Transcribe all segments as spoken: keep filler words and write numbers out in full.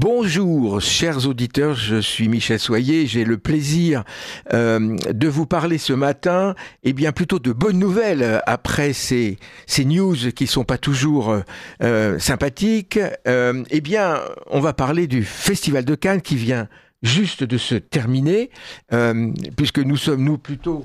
Bonjour, chers auditeurs, je suis Michel Soyer. J'ai le plaisir euh, de vous parler ce matin, et bien plutôt de bonnes nouvelles après ces, ces news qui sont pas toujours euh, sympathiques. Euh, eh bien, on va parler du Festival de Cannes qui vient juste de se terminer, euh, puisque nous sommes nous plutôt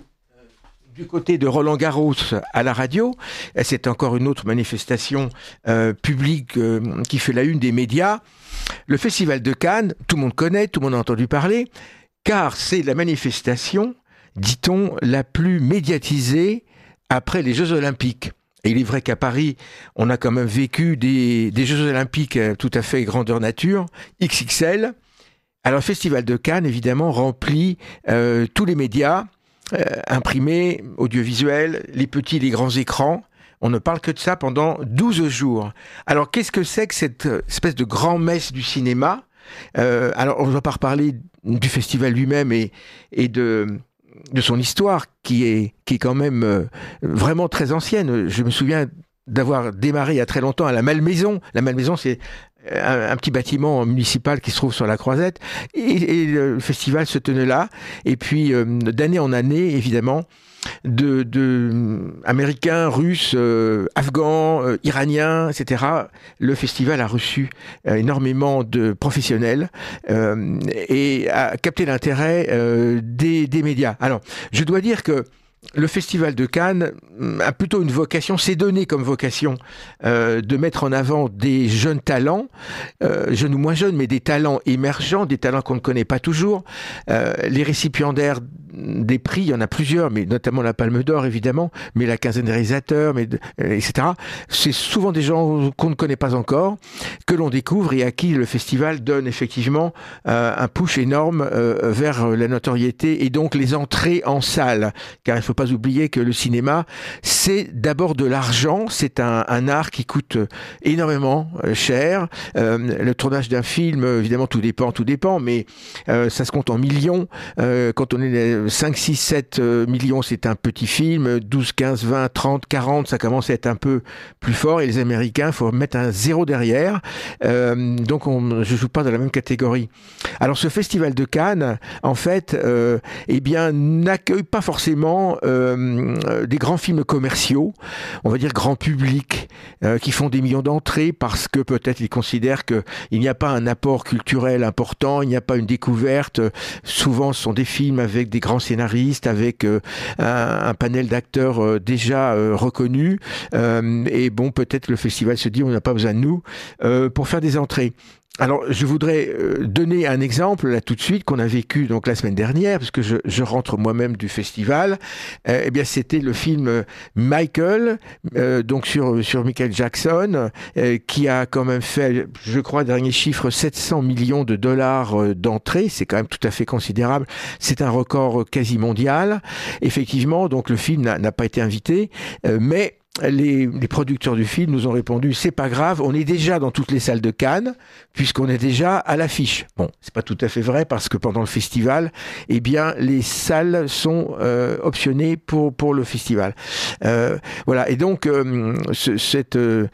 du côté de Roland Garros à la radio. C'est encore une autre manifestation euh, publique euh, qui fait la une des médias. Le Festival de Cannes, tout le monde connaît, tout le monde a entendu parler, car c'est la manifestation, dit-on, la plus médiatisée après les Jeux Olympiques. Et il est vrai qu'à Paris, on a quand même vécu des, des Jeux Olympiques tout à fait grandeur nature, X X L. Alors le Festival de Cannes, évidemment, remplit euh, tous les médias, euh, imprimés, audiovisuels, les petits, les grands écrans. On ne parle que de ça pendant douze jours. Alors, qu'est-ce que c'est que cette espèce de grand-messe du cinéma ? euh, Alors, on ne va pas reparler du festival lui-même et, et de, de son histoire, qui est, qui est quand même euh, vraiment très ancienne. Je me souviens d'avoir démarré il y a très longtemps à la Malmaison. La Malmaison, c'est un, un petit bâtiment municipal qui se trouve sur la Croisette. Et, et le festival se tenait là. Et puis, euh, d'année en année, évidemment, de, de américains, russes, euh, afghans, euh, iraniens, et cetera. Le festival a reçu euh, énormément de professionnels euh, et a capté l'intérêt euh, des, des médias. Alors, je dois dire que le Festival de Cannes a plutôt une vocation, s'est donné comme vocation euh, de mettre en avant des jeunes talents, euh, jeunes ou moins jeunes, mais des talents émergents, des talents qu'on ne connaît pas toujours. Euh, les récipiendaires des prix, il y en a plusieurs, mais notamment la Palme d'Or évidemment, mais la quinzaine des réalisateurs, mais, et cetera. C'est souvent des gens qu'on ne connaît pas encore, que l'on découvre et à qui le festival donne effectivement euh, un push énorme euh, vers la notoriété et donc les entrées en salle, car il faut pas oublier que le cinéma, c'est d'abord de l'argent, c'est un, un art qui coûte énormément cher. Euh, le tournage d'un film, évidemment, tout dépend, tout dépend, mais euh, ça se compte en millions. Euh, quand on est cinq, six, sept millions, c'est un petit film. douze, quinze, vingt, trente, quarante, ça commence à être un peu plus fort. Et les Américains, il faut mettre un zéro derrière. Euh, donc, on, je joue pas dans la même catégorie. Alors, ce festival de Cannes, en fait, euh, eh bien, n'accueille pas forcément Euh, des grands films commerciaux, on va dire grand public, euh, qui font des millions d'entrées parce que peut-être ils considèrent qu'il n'y a pas un apport culturel important, il n'y a pas une découverte. Souvent, ce sont des films avec des grands scénaristes, avec euh, un, un panel d'acteurs euh, déjà euh, reconnus. Euh, et bon, peut-être le festival se dit on n'a pas besoin de nous euh, pour faire des entrées. Alors, je voudrais donner un exemple là tout de suite qu'on a vécu donc la semaine dernière, parce que je, je rentre moi-même du festival. Euh, eh bien, c'était le film Michael, euh, donc sur sur Michael Jackson, euh, qui a quand même fait, je crois, dernier chiffre, sept cents millions de dollars d'entrée. C'est quand même tout à fait considérable. C'est un record quasi mondial. Effectivement, donc le film n'a, n'a pas été invité, euh, mais Les, les producteurs du film nous ont répondu c'est pas grave, on est déjà dans toutes les salles de Cannes puisqu'on est déjà à l'affiche. Bon, c'est pas tout à fait vrai parce que pendant le festival, eh bien les salles sont euh, optionnées pour pour le festival. Euh, voilà, et donc euh, ce, cette euh,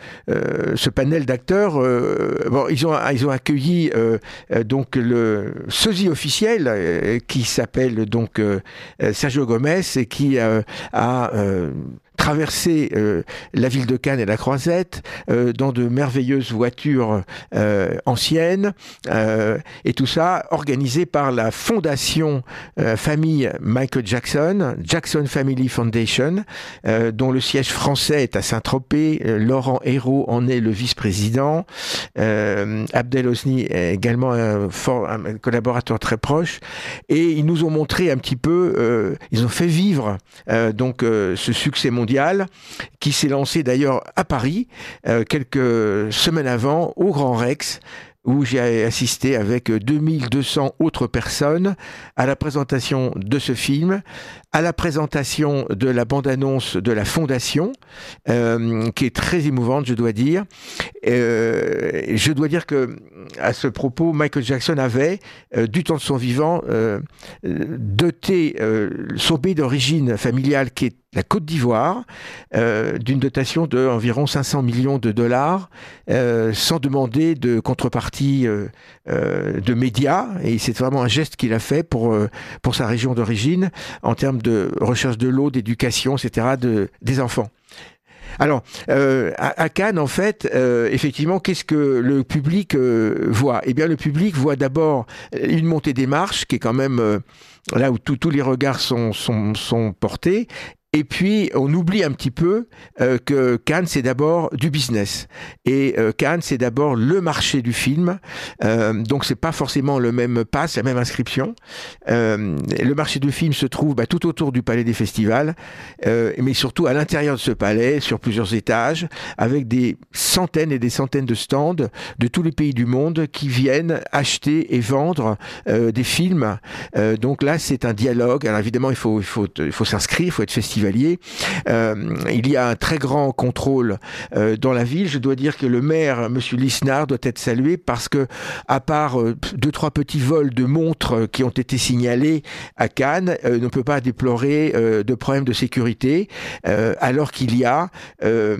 ce panel d'acteurs, euh, bon, ils ont ils ont accueilli euh, donc le sosie officiel euh, qui s'appelle donc euh, Sergio Gomez et qui euh, a euh, traverser euh, la ville de Cannes et la Croisette euh, dans de merveilleuses voitures euh, anciennes euh, et tout ça organisé par la fondation euh, famille Michael Jackson, Jackson Family Foundation, euh, dont le siège français est à Saint-Tropez. Euh, Laurent Hérault en est le vice-président. Euh, Abdel Hosni est également un, fort, un collaborateur très proche. Et ils nous ont montré un petit peu, euh, ils ont fait vivre euh, donc euh, ce succès mondial qui s'est lancé d'ailleurs à Paris euh, quelques semaines avant au Grand Rex, où j'ai assisté avec deux mille deux cents autres personnes à la présentation de ce film, à la présentation de la bande-annonce de la Fondation, euh, qui est très émouvante, je dois dire. Euh, je dois dire que, à ce propos, Michael Jackson avait, euh, du temps de son vivant, euh, doté euh, son pays d'origine familiale, qui est la Côte d'Ivoire, euh, d'une dotation d'environ cinq cents millions de dollars, euh, sans demander de contrepartie euh, euh, de médias. Et c'est vraiment un geste qu'il a fait pour, euh, pour sa région d'origine, en termes de recherche de l'eau, d'éducation, et cetera, de, des enfants. Alors, euh, à, à Cannes, en fait, euh, effectivement, qu'est-ce que le public euh, voit ? Eh bien, le public voit d'abord une montée des marches, qui est quand même euh, là où tous les regards sont, sont, sont portés. Et puis, on oublie un petit peu euh, que Cannes, c'est d'abord du business. Et euh, Cannes, c'est d'abord le marché du film. Euh, donc, c'est pas forcément le même pass, la même inscription. Euh, le marché du film se trouve bah, tout autour du palais des festivals, euh, mais surtout à l'intérieur de ce palais, sur plusieurs étages, avec des centaines et des centaines de stands de tous les pays du monde qui viennent acheter et vendre euh, des films. Euh, donc là, c'est un dialogue. Alors évidemment, il faut, il faut, il faut s'inscrire, il faut être festivalier. Euh, il y a un très grand contrôle euh, dans la ville. Je dois dire que le maire, Monsieur Lisnard, doit être salué parce que, à part euh, deux trois petits vols de montres qui ont été signalés à Cannes, euh, on ne peut pas déplorer euh, de problèmes de sécurité, euh, alors qu'il y a euh,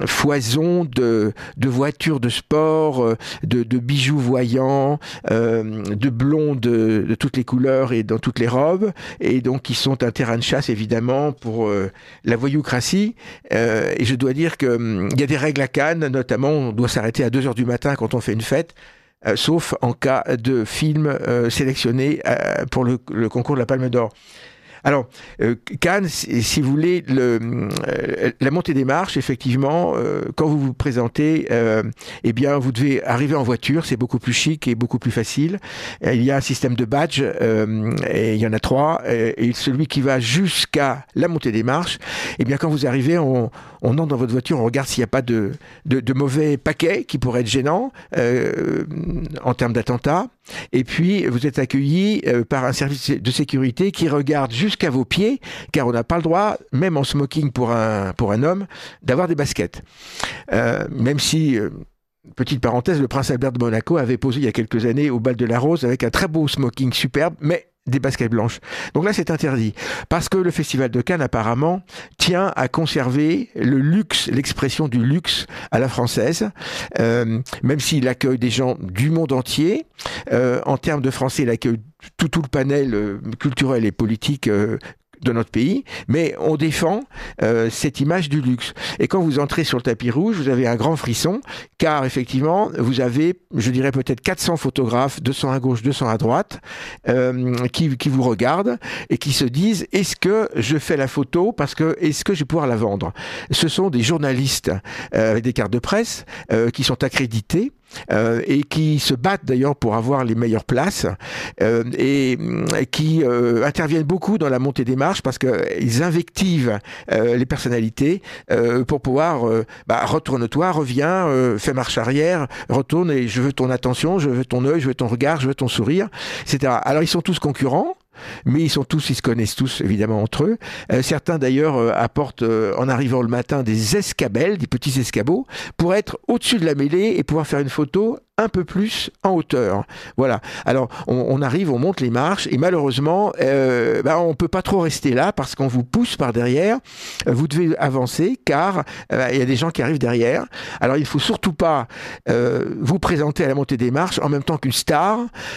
foison de, de voitures de sport, euh, de, de bijoux voyants, euh, de blondes de, de toutes les couleurs et dans toutes les robes, et donc qui sont un terrain de chasse évidemment pour la voyoucratie, euh, et je dois dire qu'il hum, y a des règles à Cannes, notamment on doit s'arrêter à deux heures du matin quand on fait une fête, euh, sauf en cas de film euh, sélectionné euh, pour le, le concours de la Palme d'Or. Alors, euh, Cannes, si vous voulez, le, euh, la montée des marches, effectivement, euh, quand vous vous présentez, euh, eh bien, vous devez arriver en voiture, c'est beaucoup plus chic et beaucoup plus facile. Il y a un système de badge, euh, et il y en a trois, et, et celui qui va jusqu'à la montée des marches, eh bien, quand vous arrivez, on, on entre dans votre voiture, on regarde s'il n'y a pas de, de, de mauvais paquets qui pourraient être gênants euh, en termes d'attentats. Et puis, vous êtes accueilli euh, par un service de sécurité qui regarde jusqu'à vos pieds, car on n'a pas le droit, même en smoking pour un, pour un homme, d'avoir des baskets. Euh, même si, euh, petite parenthèse, le prince Albert de Monaco avait posé il y a quelques années au bal de la Rose avec un très beau smoking superbe, mais des baskets blanches. Donc là, c'est interdit. Parce que le Festival de Cannes, apparemment, tient à conserver le luxe, l'expression du luxe à la française, euh, même s'il accueille des gens du monde entier. Euh, en termes de français, il accueille tout, tout le panel euh, culturel et politique euh, de notre pays, mais on défend euh, cette image du luxe. Et quand vous entrez sur le tapis rouge, vous avez un grand frisson, car effectivement, vous avez, je dirais peut-être quatre cents photographes, deux cents à gauche, deux cents à droite, euh, qui, qui vous regardent et qui se disent, est-ce que je fais la photo parce que, est-ce que je vais pouvoir la vendre ? Ce sont des journalistes euh, avec des cartes de presse euh, qui sont accrédités, Euh, et qui se battent d'ailleurs pour avoir les meilleures places, euh, et, et qui euh, interviennent beaucoup dans la montée des marches parce qu'ils invectivent euh, les personnalités euh, pour pouvoir euh, bah, retourne-toi, reviens, euh, fais marche arrière, retourne et je veux ton attention, je veux ton œil, je veux ton regard, je veux ton sourire, et cetera. Alors ils sont tous concurrents, mais ils sont tous, ils se connaissent tous évidemment entre eux. Euh, certains d'ailleurs euh, apportent euh, en arrivant le matin des escabelles, des petits escabeaux, pour être au-dessus de la mêlée et pouvoir faire une photo un peu plus en hauteur. Voilà. Alors, on, on arrive, on monte les marches et malheureusement, euh, bah, on peut pas trop rester là parce qu'on vous pousse par derrière. Vous devez avancer car euh, il y a des gens qui arrivent derrière. Alors, il faut surtout pas euh, vous présenter à la montée des marches en même temps qu'une star.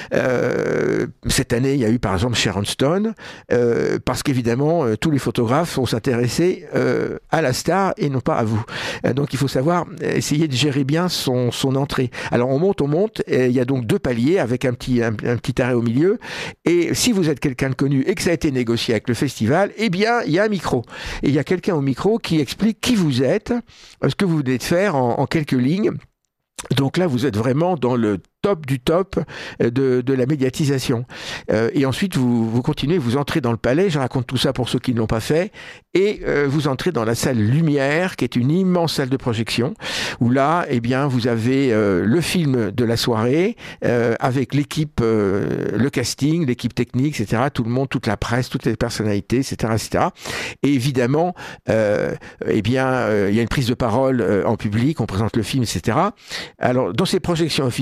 Euh, cette année, il y a eu par exemple Sharon Stone, euh, parce qu'évidemment, euh, tous les photographes vont s'intéresser euh, à la star et non pas à vous. Euh, donc, il faut savoir essayer de gérer bien son, son entrée. Alors, on monte on monte, et il y a donc deux paliers avec un petit, un, un petit arrêt au milieu, et si vous êtes quelqu'un de connu et que ça a été négocié avec le festival, eh bien, il y a un micro. Et il y a quelqu'un au micro qui explique qui vous êtes, ce que vous venez de faire en, en quelques lignes. Donc là, vous êtes vraiment dans le top du top de, de la médiatisation. Euh, et ensuite, vous, vous continuez, vous entrez dans le palais, je raconte tout ça pour ceux qui ne l'ont pas fait, et euh, vous entrez dans la salle Lumière, qui est une immense salle de projection, où là, eh bien, vous avez euh, le film de la soirée, euh, avec l'équipe, euh, le casting, l'équipe technique, et cetera, tout le monde, toute la presse, toutes les personnalités, et cetera, et cetera. Et évidemment, euh, eh bien, euh, il y a une prise de parole euh, en public, on présente le film, et cetera. Alors, dans ces projections officielles, c'est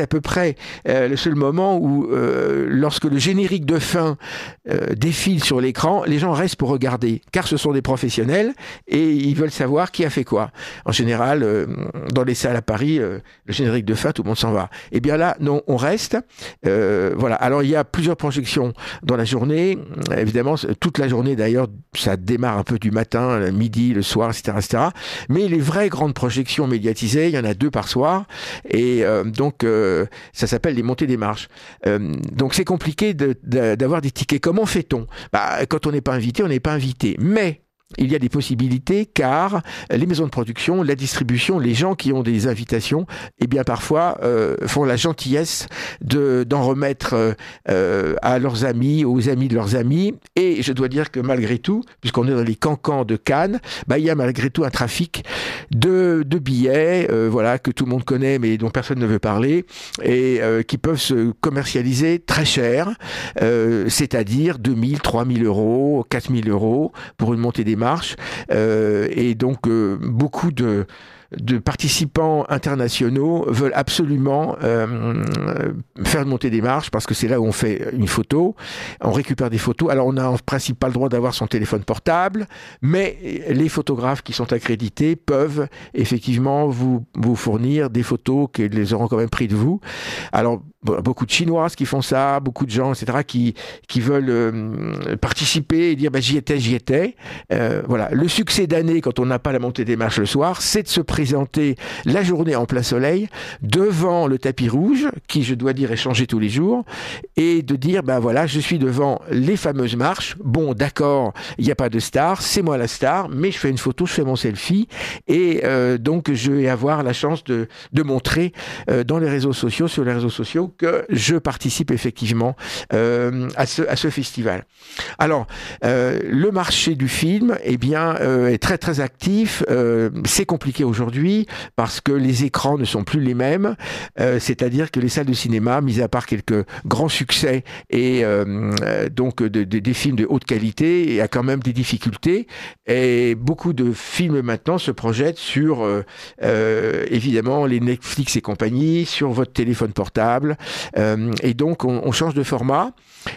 à peu près euh, le seul moment où, euh, lorsque le générique de fin euh, défile sur l'écran, les gens restent pour regarder, car ce sont des professionnels et ils veulent savoir qui a fait quoi. En général, euh, dans les salles à Paris, euh, le générique de fin, tout le monde s'en va. Et bien là, non, on reste. Euh, voilà. Alors il y a plusieurs projections dans la journée. Évidemment, toute la journée d'ailleurs, ça démarre un peu du matin, le midi, le soir, et cetera, et cetera. Mais les vraies grandes projections médiatisées, il y en a deux par soir. Et euh, donc, euh, ça s'appelle les montées des marches. Euh, donc c'est compliqué de, de, d'avoir des tickets. Comment fait-on? Bah, quand on n'est pas invité, on n'est pas invité. Mais il y a des possibilités car les maisons de production, la distribution, les gens qui ont des invitations, eh bien parfois euh, font la gentillesse de, d'en remettre euh, à leurs amis, aux amis de leurs amis. Et je dois dire que malgré tout, puisqu'on est dans les cancans de Cannes, bah, il y a malgré tout un trafic de, de billets, euh, voilà, que tout le monde connaît mais dont personne ne veut parler, et euh, qui peuvent se commercialiser très cher, euh, c'est-à-dire deux mille, trois mille euros, quatre mille euros pour une montée des marches, euh, et donc euh, beaucoup de de participants internationaux veulent absolument euh, faire monter des marches parce que c'est là où on fait une photo, on récupère des photos. Alors on n'a en principe pas le droit d'avoir son téléphone portable, mais les photographes qui sont accrédités peuvent effectivement vous, vous fournir des photos qu'ils les auront quand même pris de vous. Alors beaucoup de Chinoises qui font ça, beaucoup de gens, et cetera, qui, qui veulent euh, participer et dire bah, j'y étais, j'y étais. Euh, voilà. Le succès d'année, quand on n'a pas la montée des marches le soir, c'est de se présenter la journée en plein soleil devant le tapis rouge, qui, je dois dire, est changé tous les jours, et de dire ben voilà, je suis devant les fameuses marches. Bon, d'accord, il n'y a pas de star, c'est moi la star, mais je fais une photo, je fais mon selfie, et euh, donc je vais avoir la chance de, de montrer euh, dans les réseaux sociaux, sur les réseaux sociaux, que je participe effectivement euh, à, ce, à ce festival. Alors, euh, le marché du film, eh bien, euh, est très très actif. Euh, c'est compliqué aujourd'hui parce que les écrans ne sont plus les mêmes. Euh, c'est-à-dire que les salles de cinéma, mis à part quelques grands succès et euh, donc de, de, des films de haute qualité, il y a quand même des difficultés. Et beaucoup de films maintenant se projettent sur euh, euh, évidemment les Netflix et compagnie, sur votre téléphone portable. Euh, et donc, on, on change de format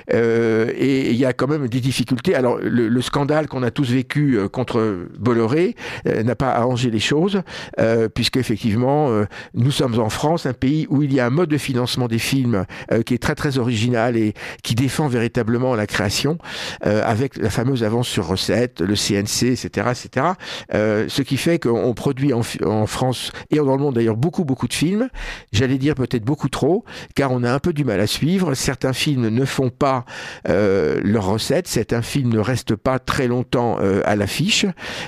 euh, et il y a quand même des difficultés. Alors, le, le scandale qu'on a tous vécu euh, contre Bolloré euh, n'a pas arrangé les choses, euh, puisque effectivement, euh, nous sommes en France, un pays où il y a un mode de financement des films euh, qui est très très original et qui défend véritablement la création, euh, avec la fameuse avance sur recette, le C N C, et cetera, et cetera. Euh, ce qui fait qu'on produit en, en France et dans le monde d'ailleurs beaucoup beaucoup de films. J'allais dire peut-être beaucoup trop, car on a un peu du mal à suivre. Certains films ne font pas euh, leurs recettes, certains films ne restent pas très longtemps euh, à l'affiche.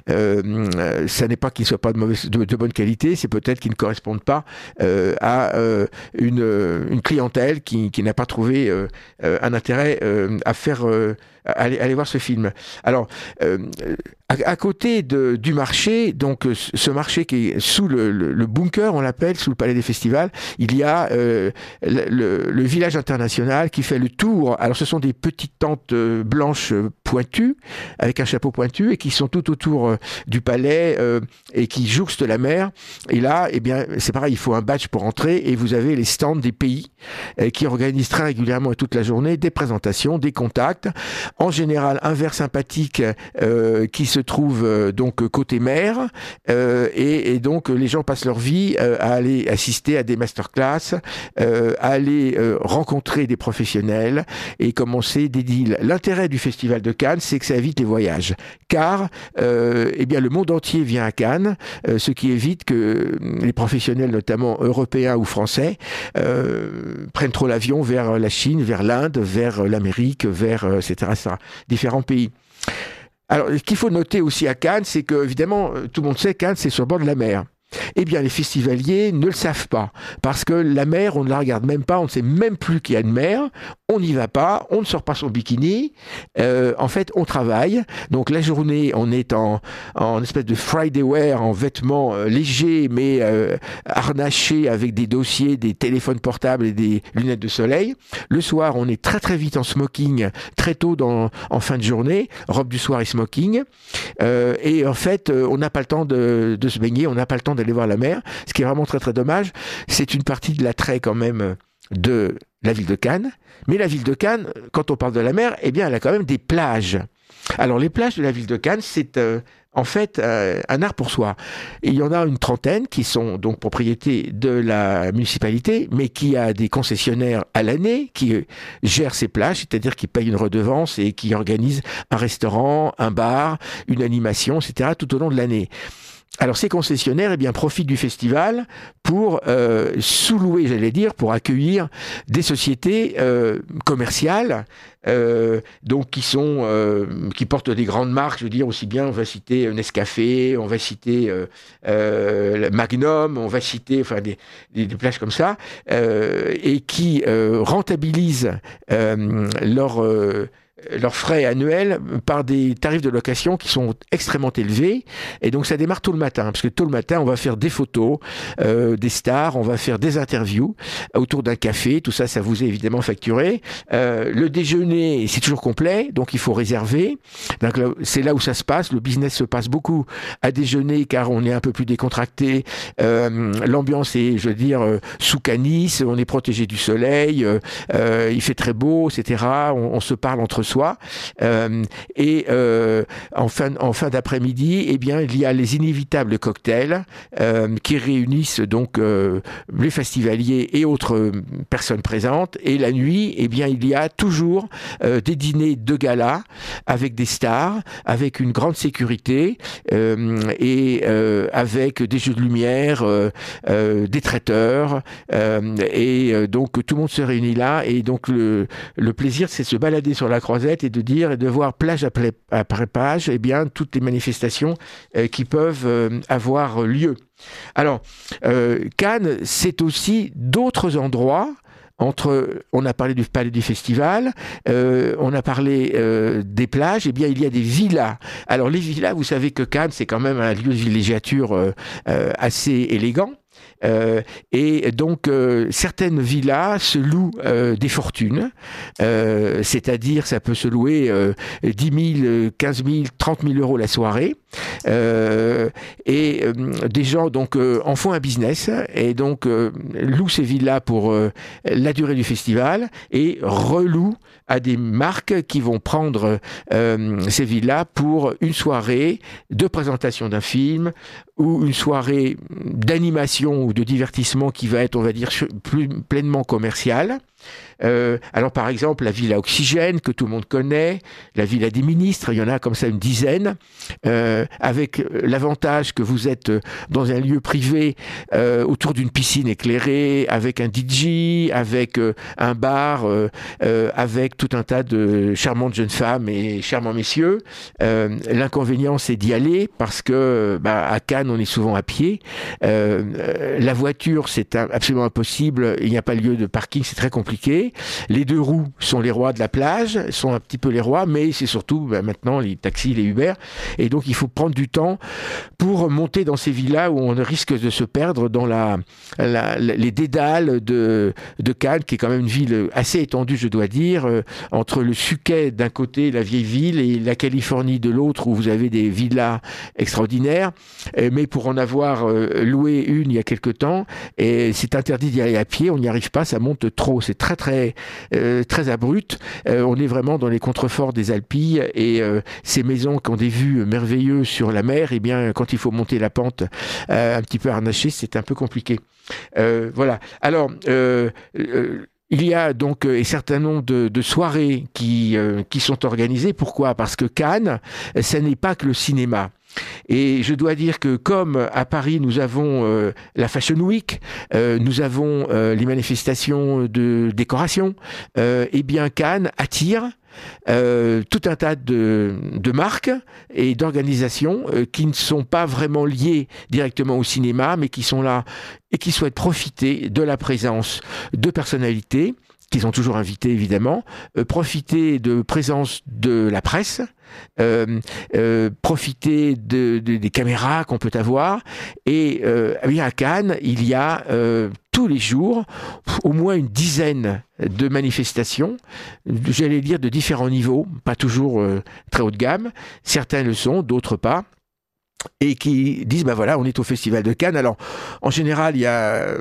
Euh, ça n'est pas qu'ils ne soient pas de, mauvaise, de, de bonne qualité, c'est peut-être qu'ils ne correspondent pas euh, à euh, une, une clientèle qui, qui n'a pas trouvé euh, un intérêt euh, à faire... Euh, Allez, allez voir ce film. Alors, euh, à, à côté de, du marché, donc ce marché qui est sous le, le, le bunker, on l'appelle, sous le Palais des Festivals, il y a euh, le, le, le village international qui fait le tour. Alors, ce sont des petites tentes blanches pointues, avec un chapeau pointu, et qui sont tout autour euh, du palais euh, et qui jouxtent la mer. Et là, eh bien, c'est pareil, il faut un badge pour entrer, et vous avez les stands des pays euh, qui organisent très régulièrement et toute la journée des présentations, des contacts. En général, un verre sympathique euh, qui se trouve euh, donc côté mer, euh, et, et donc les gens passent leur vie euh, à aller assister à des masterclass, euh, à aller euh, rencontrer des professionnels et commencer des deals. L'intérêt du Festival de Cannes, c'est que ça évite les voyages, car euh, eh bien le monde entier vient à Cannes, euh, ce qui évite que les professionnels, notamment européens ou français, euh, prennent trop l'avion vers la Chine, vers l'Inde, vers l'Amérique, vers euh, et cetera différents pays. Alors, ce qu'il faut noter aussi à Cannes, c'est que, évidemment, tout le monde sait, Cannes, c'est sur le bord de la mer. Eh bien, les festivaliers ne le savent pas, parce que la mer, on ne la regarde même pas, on ne sait même plus qu'il y a une mer, on n'y va pas, on ne sort pas son bikini, euh, en fait, on travaille. Donc, la journée, on est en, en espèce de Friday wear, en vêtements euh, légers, mais euh, harnachés avec des dossiers, des téléphones portables et des lunettes de soleil. Le soir, on est très très vite en smoking, très tôt dans, en fin de journée, robe du soir et smoking. Euh, et en fait, on n'a pas le temps de, de se baigner, on n'a pas le temps d'aller voir la mer, ce qui est vraiment très très dommage. C'est une partie de l'attrait quand même de la ville de Cannes. Mais la ville de Cannes, quand on parle de la mer, eh bien, elle a quand même des plages. Alors, les plages de la ville de Cannes, c'est euh, en fait euh, un art pour soi. Il y en a une trentaine qui sont donc propriété de la municipalité, mais qui a des concessionnaires à l'année qui euh, gèrent ces plages, c'est-à-dire qui payent une redevance et qui organisent un restaurant, un bar, une animation, et cetera tout au long de l'année. Alors ces concessionnaires eh bien, profitent du festival pour euh, sous-louer, j'allais dire, pour accueillir des sociétés euh, commerciales euh, donc qui sont euh, qui portent des grandes marques. Je veux dire aussi bien, on va citer Nescafé, on va citer euh, euh, Magnum, on va citer enfin des, des, des plages comme ça euh, et qui euh, rentabilisent euh, leur euh, leurs frais annuels par des tarifs de location qui sont extrêmement élevés. Et donc, ça démarre tôt le matin, parce que tôt le matin, on va faire des photos, euh, des stars, on va faire des interviews autour d'un café. Tout ça, ça vous est évidemment facturé. Euh, le déjeuner, c'est toujours complet, donc il faut réserver. Donc, c'est là où ça se passe. Le business se passe beaucoup à déjeuner, car on est un peu plus décontracté. Euh, l'ambiance est, je veux dire, euh, sous canis, on est protégé du soleil, euh, euh, il fait très beau, et cetera. On, on se parle entre soi. Euh, et euh, en fin, en fin d'après-midi, eh bien, il y a les inévitables cocktails euh, qui réunissent donc euh, les festivaliers et autres personnes présentes. Et la nuit, eh bien, il y a toujours euh, des dîners de gala avec des stars, avec une grande sécurité euh, et euh, avec des jeux de lumière, euh, euh, des traiteurs. Euh, et euh, donc, tout le monde se réunit là. Et donc, le, le plaisir, c'est de se balader sur la croisette et de dire et de voir plage après, après plage, eh bien, toutes les manifestations euh, qui peuvent euh, avoir lieu. Alors, euh, Cannes, c'est aussi d'autres endroits. Entre, on a parlé du palais du festival, euh, on a parlé euh, des plages, eh bien il y a des villas. Alors les villas, vous savez que Cannes, c'est quand même un lieu de villégiature euh, euh, assez élégant. Euh, et donc euh, certaines villas se louent euh, des fortunes, euh, c'est-à-dire ça peut se louer euh, dix mille, quinze mille, trente mille euros la soirée, euh, et euh, des gens donc euh, en font un business et donc euh, louent ces villas pour euh, la durée du festival et relouent à des marques qui vont prendre euh, ces villas pour une soirée de présentation d'un film ou une soirée d'animation ou de divertissement qui va être, on va dire, plus pleinement commerciale. Euh, alors par exemple la Villa Oxygène que tout le monde connaît, la Villa des Ministres, il y en a comme ça une dizaine, euh, avec l'avantage que vous êtes dans un lieu privé euh, autour d'une piscine éclairée, avec un D J, avec euh, un bar, euh, euh, avec tout un tas de charmantes jeunes femmes et charmants messieurs. Euh, l'inconvénient c'est d'y aller parce que bah, à Cannes on est souvent à pied. Euh, la voiture c'est absolument impossible, il n'y a pas lieu de parking, c'est très compliqué. Les deux roues sont les rois de la plage, sont un petit peu les rois, mais c'est surtout ben, maintenant les taxis, les Uber. Et donc il faut prendre du temps pour monter dans ces villas où on risque de se perdre dans la, la, les dédales de, de Cannes, qui est quand même une ville assez étendue, je dois dire, euh, entre le Suquet d'un côté, la vieille ville, et la Californie de l'autre, où vous avez des villas extraordinaires. Euh, mais pour en avoir euh, loué une il y a quelque temps, et c'est interdit d'y aller à pied, on n'y arrive pas, ça monte trop. C'est très très euh, très abrupt. Euh, on est vraiment dans les contreforts des Alpilles et euh, ces maisons qui ont des vues merveilleuses sur la mer, eh bien quand il faut monter la pente euh, un petit peu harnachée, c'est un peu compliqué. Euh, voilà. Alors euh, euh, il y a donc un certain nombre de, de soirées qui euh, qui sont organisées. Pourquoi ? Parce que Cannes, ce n'est pas que le cinéma. Et je dois dire que comme à Paris nous avons euh, la Fashion Week, euh, nous avons euh, les manifestations de décoration, euh, eh bien Cannes attire Euh, tout un tas de, de marques et d'organisations euh, qui ne sont pas vraiment liées directement au cinéma, mais qui sont là et qui souhaitent profiter de la présence de personnalités qui sont toujours invités évidemment, euh, profiter de présence de la presse, euh, euh, profiter de, de, des caméras qu'on peut avoir. Et euh, à Cannes, il y a euh, tous les jours au moins une dizaine de manifestations, j'allais dire de différents niveaux, pas toujours euh, très haut de gamme. Certains le sont, d'autres pas. et qui disent ben voilà, on est au Festival de Cannes. Alors en général, il y a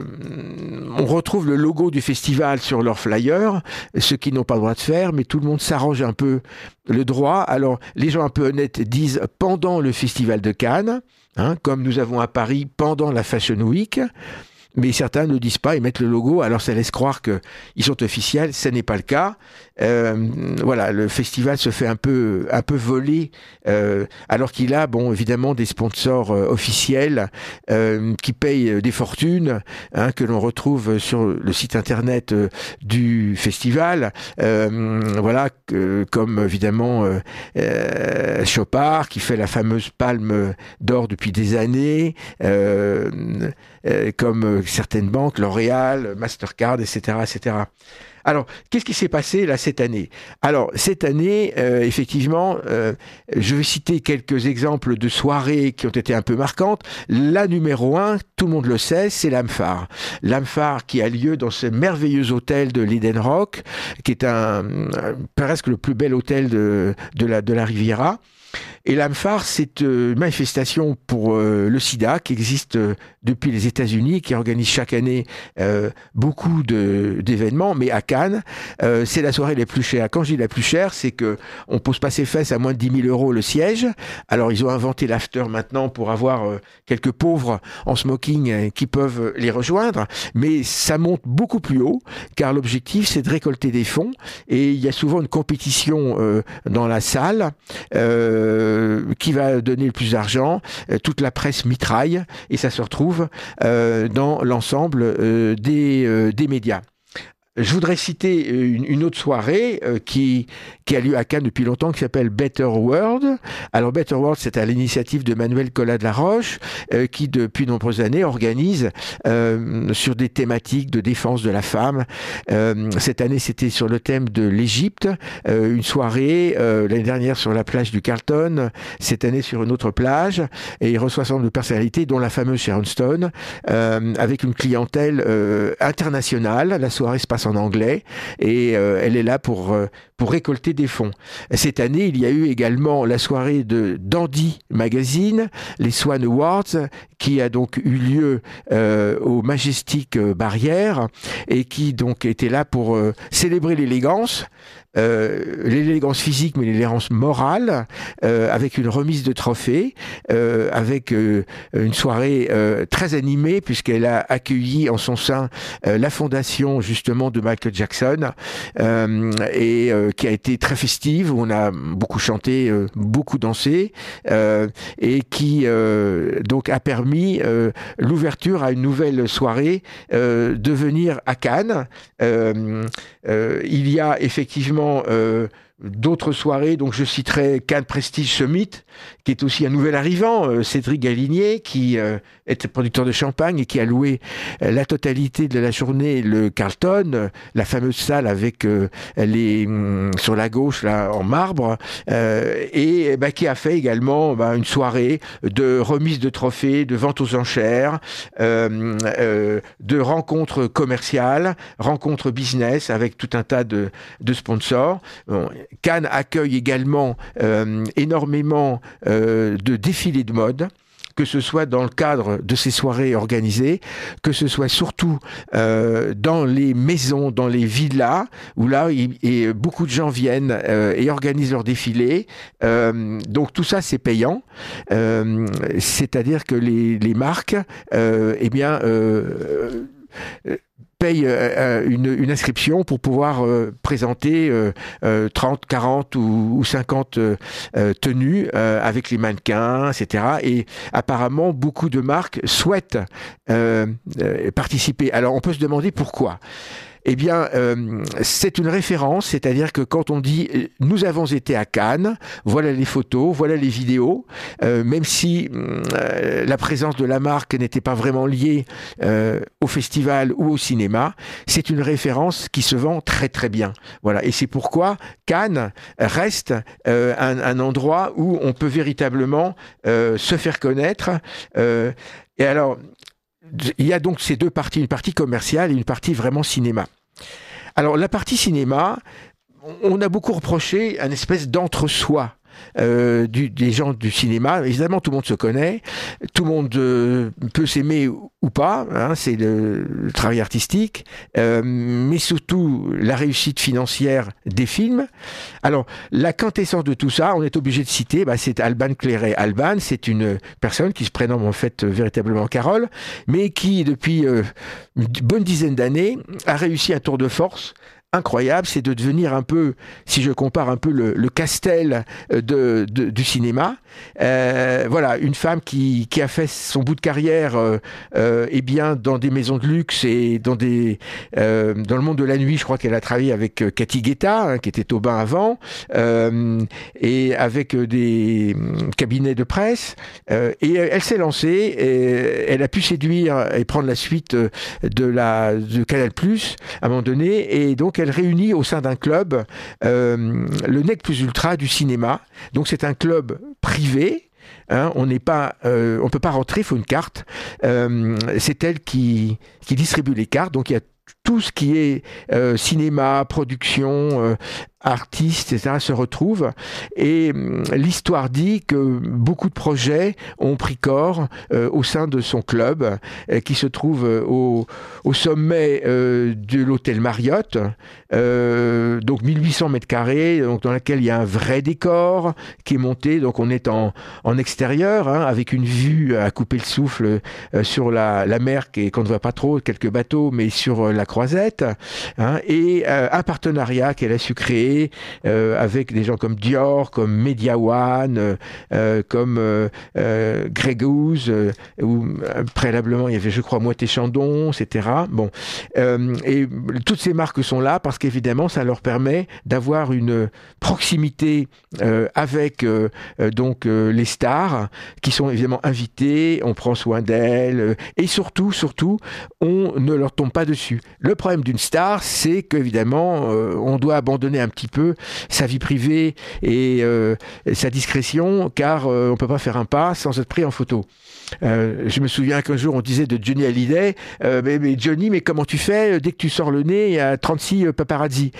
on retrouve le logo du festival sur leur flyer, ceux qui n'ont pas le droit de faire, mais tout le monde s'arrange un peu le droit. Alors les gens un peu honnêtes disent pendant le Festival de Cannes, hein, comme nous avons à Paris pendant la Fashion Week. Mais certains ne disent pas, ils mettent le logo, alors ça laisse croire qu'ils sont officiels, ce n'est pas le cas. Euh, voilà, le festival se fait un peu, un peu voler, euh, alors qu'il a, bon, évidemment, des sponsors euh, officiels euh, qui payent des fortunes, hein, que l'on retrouve sur le site internet euh, du festival. Euh, voilà, que, comme évidemment euh, euh, Chopard, qui fait la fameuse palme d'or depuis des années, euh, euh, comme certaines banques, L'Oréal, Mastercard, et cetera, et cetera. Alors, qu'est-ce qui s'est passé là cette année ? Alors, cette année, euh, effectivement, euh, je vais citer quelques exemples de soirées qui ont été un peu marquantes. La numéro un, tout le monde le sait, c'est l'Amphare. L'Amphare qui a lieu dans ce merveilleux hôtel de l'Eden Rock, qui est un, un presque le plus bel hôtel de, de, la, de la Riviera. Et l'Amphare, c'est une manifestation pour euh, le sida qui existe euh, depuis les États-Unis, qui organise chaque année euh, beaucoup de, d'événements. Mais à Cannes, euh, c'est la soirée la plus chère. Quand je dis la plus chère, c'est que on pose pas ses fesses à moins de dix mille euros le siège. Alors ils ont inventé l'after maintenant pour avoir euh, quelques pauvres en smoking euh, qui peuvent les rejoindre. Mais ça monte beaucoup plus haut, car l'objectif c'est de récolter des fonds. Et il y a souvent une compétition euh, dans la salle. Euh, qui va donner le plus d'argent, euh, toute la presse mitraille et ça se retrouve euh, dans l'ensemble euh, des, euh, des médias. Je voudrais citer une, une autre soirée euh, qui, qui a lieu à Cannes depuis longtemps, qui s'appelle Better World. Alors Better World, c'est à l'initiative de Manuel Collat de la Roche, euh, qui depuis de nombreuses années organise euh, sur des thématiques de défense de la femme. Euh, cette année, c'était sur le thème de l'Égypte, euh, une soirée euh, l'année dernière sur la plage du Carlton, cette année sur une autre plage, et il reçoit un certain nombre de personnalités, dont la fameuse Sharon Stone, euh, avec une clientèle euh, internationale. La soirée se passe en anglais et euh, elle est là pour euh, pour récolter des fonds. Cette année, il y a eu également la soirée de Dandy Magazine, les Swan Awards, qui a donc eu lieu euh, au Majestic Barrière et qui donc était là pour euh, célébrer l'élégance. Euh, l'élégance physique mais l'élégance morale, euh, avec une remise de trophées, euh, avec euh, une soirée euh, très animée puisqu'elle a accueilli en son sein euh, la fondation justement de Michael Jackson euh, et euh, qui a été très festive, où on a beaucoup chanté, euh, beaucoup dansé euh, et qui euh, donc a permis euh, l'ouverture à une nouvelle soirée euh, de venir à Cannes. Euh, euh, il y a effectivement Euh, d'autres soirées, donc je citerai Cannes Prestige Summit, qui est aussi un nouvel arrivant, euh, Cédric Galinier, qui euh, est producteur de champagne et qui a loué euh, la totalité de la journée le Carlton, euh, la fameuse salle avec euh, les hum, sur la gauche là en marbre, euh, et bah, qui a fait également bah, une soirée de remise de trophées, de vente aux enchères, euh, euh, de rencontres commerciales, rencontres business avec tout un tas de, de sponsors. Bon, Cannes accueille également euh, énormément euh, de défilés de mode, que ce soit dans le cadre de ces soirées organisées, que ce soit surtout euh, dans les maisons, dans les villas, où là, il, et beaucoup de gens viennent euh, et organisent leurs défilés. Euh, donc tout ça, c'est payant. Euh, c'est-à-dire que les, les marques, euh, eh bien... Euh, euh, paye euh, une, une inscription pour pouvoir euh, présenter euh, euh, trente, quarante ou, ou cinquante euh, tenues euh, avec les mannequins, et cetera. Et apparemment, beaucoup de marques souhaitent euh, euh, participer. Alors, on peut se demander pourquoi. Eh bien, euh, c'est une référence, c'est-à-dire que quand on dit « nous avons été à Cannes », voilà les photos, voilà les vidéos, euh, même si euh, la présence de la marque n'était pas vraiment liée euh, au festival ou au cinéma, c'est une référence qui se vend très très bien. Voilà, et c'est pourquoi Cannes reste euh, un, un endroit où on peut véritablement euh, se faire connaître. Euh, et alors, il y a donc ces deux parties, une partie commerciale et une partie vraiment cinéma. Alors la partie cinéma, on a beaucoup reproché un espèce d'entre-soi euh, du, des gens du cinéma. Évidemment, tout le monde se connaît, tout le monde euh, peut s'aimer ou pas, hein, c'est le, le travail artistique, euh, mais surtout la réussite financière des films. Alors, la quintessence de tout ça, on est obligé de citer, bah, c'est Alban Cléret. Alban, c'est une personne qui se prénomme en fait véritablement Carole, mais qui, depuis euh, une bonne dizaine d'années, a réussi un tour de force incroyable, c'est de devenir un peu, si je compare un peu le, le Castel de, de, du cinéma. Euh, voilà, une femme qui, qui a fait son bout de carrière euh, euh, eh bien, dans des maisons de luxe et dans, des, euh, dans le monde de la nuit. Je crois qu'elle a travaillé avec euh, Cathy Guetta, hein, qui était au bain avant, euh, et avec euh, des cabinets de presse. Euh, et elle s'est lancée, et elle a pu séduire et prendre la suite de, la, de Canal+, à un moment donné, et donc elle réunit au sein d'un club euh, le nec plus ultra du cinéma. Donc c'est un club privé. Hein, on n'est pas, euh, on peut pas rentrer, il faut une carte. Euh, c'est elle qui, qui distribue les cartes. Donc il y a tout ce qui est euh, cinéma, production, euh, artistes, et cetera se retrouvent. Et euh, l'histoire dit que beaucoup de projets ont pris corps euh, au sein de son club, euh, qui se trouve au, au sommet euh, de l'hôtel Marriott, euh, donc mille huit cents mètres carrés, donc dans lequel il y a un vrai décor qui est monté. Donc on est en, en extérieur, hein, avec une vue à couper le souffle euh, sur la, la mer qui est, qu'on ne voit pas trop, quelques bateaux, mais sur euh, la Croisette, hein, et euh, un partenariat qu'elle a su créer euh, avec des gens comme Dior, comme Media One, euh, comme euh, euh, Grey Goose, euh, où euh, préalablement il y avait, je crois, Moët et Chandon, et cetera. Bon, euh, et toutes ces marques sont là parce qu'évidemment, ça leur permet d'avoir une proximité euh, avec euh, donc euh, les stars qui sont évidemment invitées. On prend soin d'elles euh, et surtout, surtout, on ne leur tombe pas dessus. Le problème d'une star, c'est qu'évidemment, euh, on doit abandonner un petit peu sa vie privée et euh, sa discrétion, car euh, on ne peut pas faire un pas sans être pris en photo. Euh, je me souviens qu'un jour, on disait de Johnny Hallyday, euh, mais, mais Johnny, mais comment tu fais? Dès que tu sors le nez, il y a trente-six euh, paparazzi.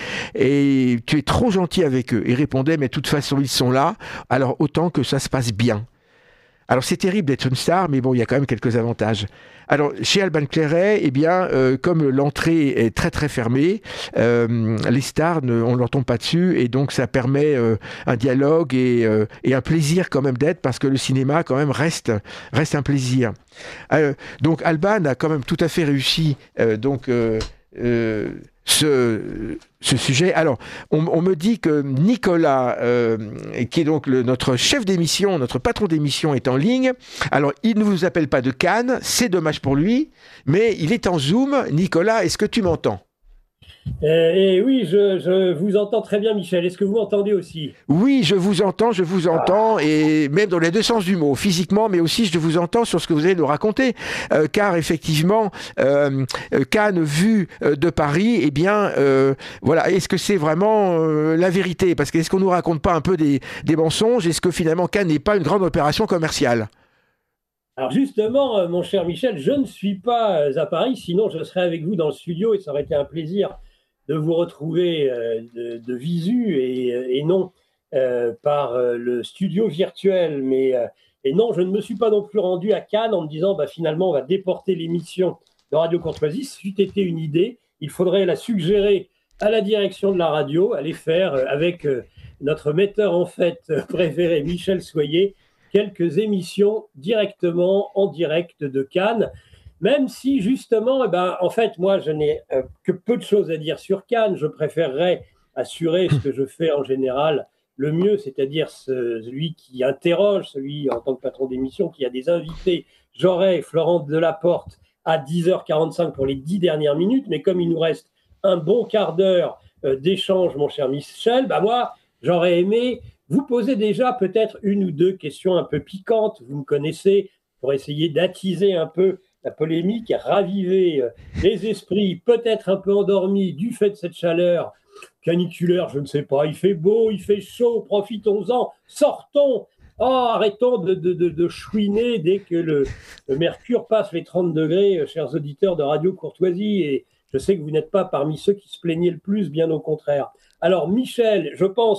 Et tu es trop gentil avec eux. Il répondait, mais de toute façon, ils sont là, alors autant que ça se passe bien. Alors c'est terrible d'être une star, mais bon, il y a quand même quelques avantages. Alors chez Alban Cléret, eh bien, euh, comme l'entrée est très très fermée, euh, les stars, ne, on ne leur tombe pas dessus, et donc ça permet euh, un dialogue et, euh, et un plaisir quand même d'être, parce que le cinéma quand même reste reste un plaisir. Euh, donc Alban a quand même tout à fait réussi. Euh, donc euh, euh, Ce, ce sujet. Alors, on, on me dit que Nicolas, euh, qui est donc le, notre chef d'émission, notre patron d'émission, est en ligne. Alors, il ne vous appelle pas de Cannes, c'est dommage pour lui, mais il est en Zoom. Nicolas, est-ce que tu m'entends ? Euh, et oui, je, je vous entends très bien, Michel. Est-ce que vous m'entendez aussi? Oui, je vous entends, je vous entends, et même dans les deux sens du mot, physiquement, mais aussi je vous entends sur ce que vous allez nous raconter, euh, car effectivement, euh, Cannes vu euh, de Paris, eh bien, euh, voilà, est-ce que c'est vraiment euh, la vérité? Parce que est-ce qu'on nous raconte pas un peu des, des mensonges? Est-ce que finalement Cannes n'est pas une grande opération commerciale? Alors justement, euh, mon cher Michel, je ne suis pas euh, à Paris, sinon je serais avec vous dans le studio et ça aurait été un plaisir de vous retrouver euh, de, de visu et, et non euh, par euh, le studio virtuel. Mais euh, et non, je ne me suis pas non plus rendu à Cannes en me disant bah, finalement on va déporter l'émission de Radio Courtoisie. Si c'eût été une idée, il faudrait la suggérer à la direction de la radio, aller faire euh, avec euh, notre metteur en fait euh, préféré Michel Soyer quelques émissions directement en direct de Cannes. Même si, justement, eh ben, en fait, moi, je n'ai euh, que peu de choses à dire sur Cannes. Je préférerais assurer ce que je fais en général le mieux, c'est-à-dire ce, celui qui interroge, celui en tant que patron d'émission, qui a des invités. J'aurai Florent Delaporte à dix heures quarante-cinq pour les dix dernières minutes, mais comme il nous reste un bon quart d'heure euh, d'échange, mon cher Michel, bah moi, j'aurais aimé vous poser déjà peut-être une ou deux questions un peu piquantes, vous me connaissez, pour essayer d'attiser un peu la polémique, raviver les esprits, peut-être un peu endormis du fait de cette chaleur caniculaire, je ne sais pas, il fait beau, il fait chaud, profitons-en, sortons, oh, arrêtons de, de, de, de chouiner dès que le, le mercure passe les trente degrés, chers auditeurs de Radio Courtoisie, et je sais que vous n'êtes pas parmi ceux qui se plaignaient le plus, bien au contraire. Alors Michel, je pense que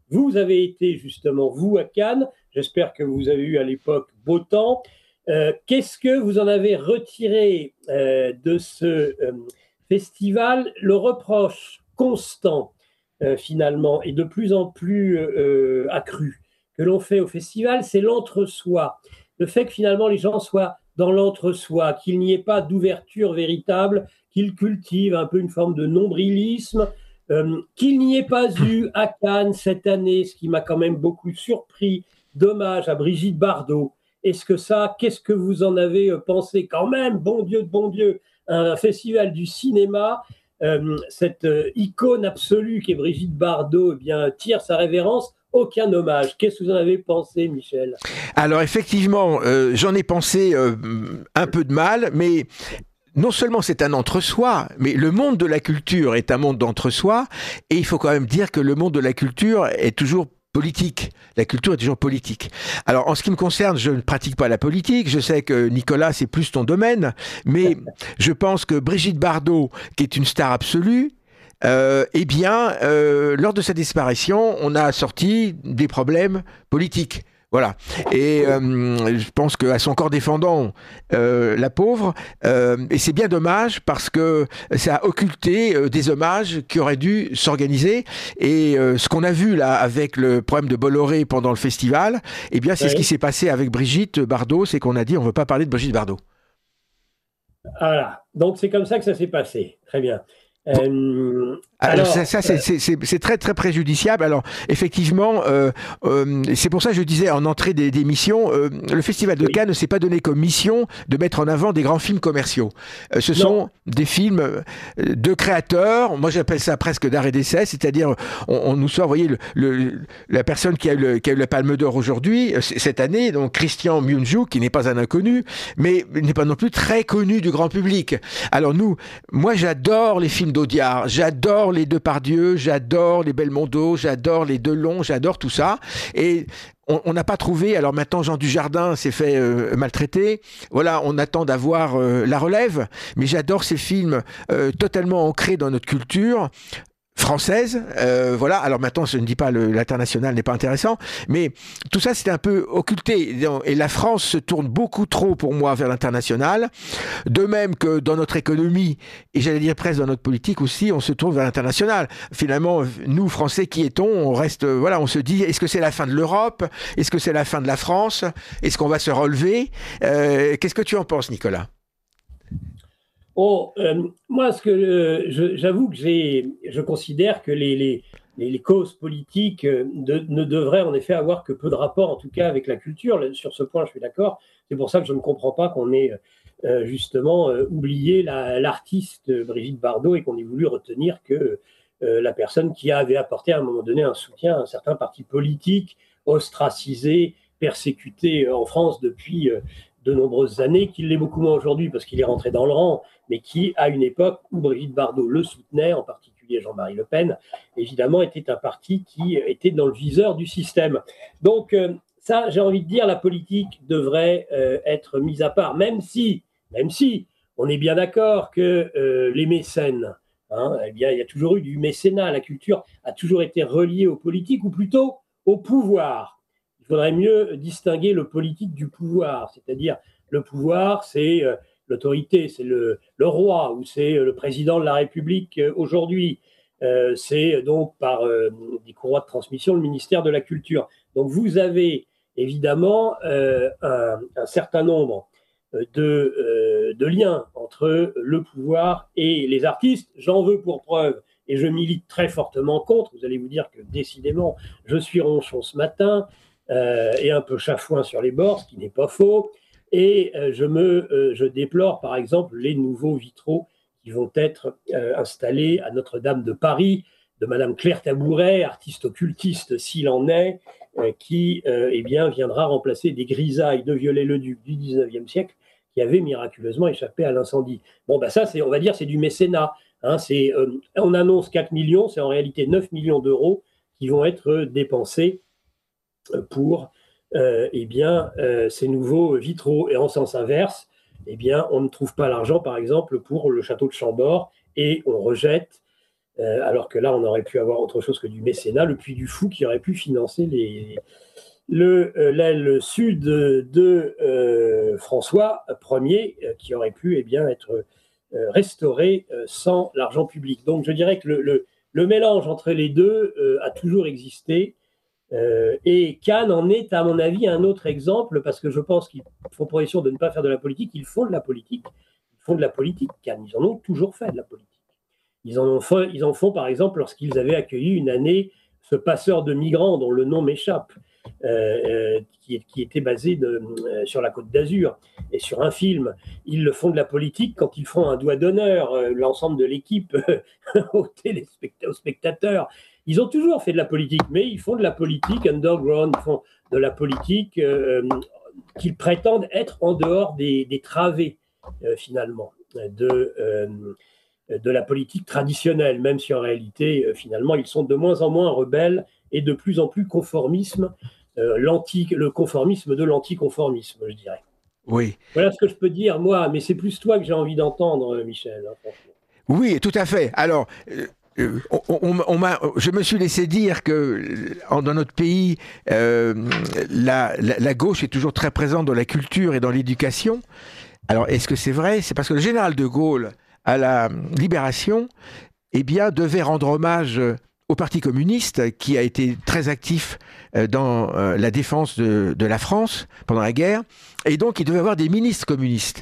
Vous avez été justement, vous, à Cannes. J'espère que vous avez eu à l'époque beau temps. Euh, qu'est-ce que vous en avez retiré euh, de ce euh, festival? Le reproche constant, euh, finalement, et de plus en plus euh, accru que l'on fait au festival, c'est l'entre-soi. Le fait que finalement les gens soient dans l'entre-soi, qu'il n'y ait pas d'ouverture véritable, qu'ils cultivent un peu une forme de nombrilisme, euh, qu'il n'y ait pas eu à Cannes cette année, ce qui m'a quand même beaucoup surpris, d'hommage à Brigitte Bardot. Est-ce que ça, qu'est-ce que vous en avez pensé quand même, bon Dieu de bon Dieu, un festival du cinéma, euh, cette euh, icône absolue qu'est Brigitte Bardot, eh bien, tire sa révérence, aucun hommage. Qu'est-ce que vous en avez pensé, Michel? Alors effectivement, euh, j'en ai pensé euh, un peu de mal, mais non seulement c'est un entre-soi, mais le monde de la culture est un monde d'entre-soi, et il faut quand même dire que le monde de la culture est toujours politique. La culture est toujours politique. Alors, en ce qui me concerne, je ne pratique pas la politique. Je sais que Nicolas, c'est plus ton domaine, mais je pense que Brigitte Bardot, qui est une star absolue, euh, eh bien, euh, lors de sa disparition, on a sorti des problèmes politiques. Voilà. Et euh, je pense qu'à son corps défendant, euh, la pauvre, euh, et c'est bien dommage parce que ça a occulté euh, des hommages qui auraient dû s'organiser. Et euh, ce qu'on a vu là avec le problème de Bolloré pendant le festival, eh bien c'est oui. ce qui s'est passé avec Brigitte Bardot, c'est qu'on a dit on ne veut pas parler de Brigitte Bardot. Voilà. Donc c'est comme ça que ça s'est passé. Très bien. Euh, alors, alors ça, ça c'est, c'est, c'est, c'est très très préjudiciable. Alors effectivement, euh, euh, c'est pour ça que je disais en entrée des, des missions, euh, le Festival de oui. Cannes ne s'est pas donné comme mission de mettre en avant des grands films commerciaux. Euh, ce non. sont des films de créateurs. Moi, j'appelle ça presque d'art et d'essai, c'est-à-dire on, on nous sort, vous voyez, le, le, la personne qui a, eu le, qui a eu la Palme d'Or aujourd'hui cette année, donc Christian Mungiu, qui n'est pas un inconnu, mais n'est pas non plus très connu du grand public. Alors nous, moi, j'adore les films d'Audiard, j'adore les Depardieu, j'adore les Belmondo, j'adore les Delon, j'adore tout ça. Et on n'a pas trouvé, alors maintenant Jean Dujardin s'est fait euh, maltraiter, voilà, on attend d'avoir euh, la relève, mais j'adore ces films euh, totalement ancrés dans notre culture française, euh, voilà. Alors maintenant, je ne dis pas le, l'international n'est pas intéressant, mais tout ça c'était un peu occulté. Et la France se tourne beaucoup trop, pour moi, vers l'international. De même que dans notre économie et j'allais dire presque dans notre politique aussi, on se tourne vers l'international. Finalement, nous Français, qui est-on? On reste, voilà, on se dit, est-ce que c'est la fin de l'Europe? Est-ce que c'est la fin de la France? Est-ce qu'on va se relever? euh, Qu'est-ce que tu en penses, Nicolas? Oh, euh, moi, ce que euh, je, j'avoue que j'ai, je considère que les, les, les causes politiques de, ne devraient en effet avoir que peu de rapport, en tout cas avec la culture. Sur ce point, je suis d'accord. C'est pour ça que je ne comprends pas qu'on ait euh, justement euh, oublié la, l'artiste Brigitte Bardot et qu'on ait voulu retenir que euh, la personne qui avait apporté à un moment donné un soutien à un certain parti politique ostracisé, persécuté en France depuis euh, de nombreuses années, qu'il l'est beaucoup moins aujourd'hui parce qu'il est rentré dans le rang, mais qui, à une époque où Brigitte Bardot le soutenait, en particulier Jean-Marie Le Pen, évidemment, était un parti qui était dans le viseur du système. Donc, euh, ça, j'ai envie de dire, la politique devrait euh, être mise à part, même si, même si, on est bien d'accord que euh, les mécènes, hein, eh bien, il y a toujours eu du mécénat, la culture a toujours été reliée aux politiques, ou plutôt au pouvoir. Il faudrait mieux distinguer le politique du pouvoir, c'est-à-dire le pouvoir, c'est euh, l'autorité, c'est le, le roi ou c'est le président de la République euh, aujourd'hui. Euh, c'est donc par euh, des courroies de transmission le ministère de la Culture. Donc vous avez évidemment euh, un, un certain nombre de, euh, de liens entre le pouvoir et les artistes. J'en veux pour preuve, et je milite très fortement contre, vous allez vous dire que décidément je suis ronchon ce matin, Euh, et un peu chafouin sur les bords, ce qui n'est pas faux. Et euh, je, me, euh, je déplore, par exemple, les nouveaux vitraux qui vont être euh, installés à Notre-Dame de Paris, de Madame Claire Tabouret, artiste occultiste s'il en est, euh, qui euh, eh bien, viendra remplacer des grisailles de Viollet-le-Duc du dix-neuvième siècle qui avaient miraculeusement échappé à l'incendie. Bon, ben ça, c'est, on va dire, c'est du mécénat. Hein, c'est, euh, on annonce quatre millions, c'est en réalité neuf millions d'euros qui vont être dépensés pour euh, eh bien, euh, ces nouveaux vitraux. Et en sens inverse, eh bien, on ne trouve pas l'argent, par exemple, pour le château de Chambord, et on rejette euh, alors que là, on aurait pu avoir autre chose que du mécénat, le Puy du Fou qui aurait pu financer les, le, euh, l'aile sud de euh, François Ier, euh, qui aurait pu eh bien, être euh, restauré euh, sans l'argent public. Donc je dirais que le, le, le mélange entre les deux euh, a toujours existé. Euh, et Cannes en est, à mon avis, un autre exemple, parce que je pense qu'ils font proposition de ne pas faire de la politique, ils font de la politique. Ils font de la politique, Cannes. Ils en ont toujours fait de la politique. Ils en, ont fait, ils en font, par exemple, lorsqu'ils avaient accueilli une année ce passeur de migrants dont le nom m'échappe, euh, qui, qui était basé de, euh, sur la Côte d'Azur et sur un film. Ils le font de la politique quand ils font un doigt d'honneur, euh, l'ensemble de l'équipe, aux, téléspect- aux spectateurs. Ils ont toujours fait de la politique, mais ils font de la politique underground, ils font de la politique euh, qu'ils prétendent être en dehors des, des travées, euh, finalement, de, euh, de la politique traditionnelle, même si en réalité, euh, finalement, ils sont de moins en moins rebelles et de plus en plus conformisme, euh, l'anti, le conformisme de l'anticonformisme, je dirais. Oui. Voilà ce que je peux dire, moi, mais c'est plus toi que j'ai envie d'entendre, Michel, hein, franchement. Oui, tout à fait. Alors, euh, on, on, on m'a, je me suis laissé dire que en, dans notre pays, euh, la, la, la gauche est toujours très présente dans la culture et dans l'éducation. Alors, est-ce que c'est vrai? C'est parce que le général de Gaulle, à la Libération, eh bien, devait rendre hommage au Parti communiste, qui a été très actif dans la défense de, de la France pendant la guerre, et donc il devait avoir des ministres communistes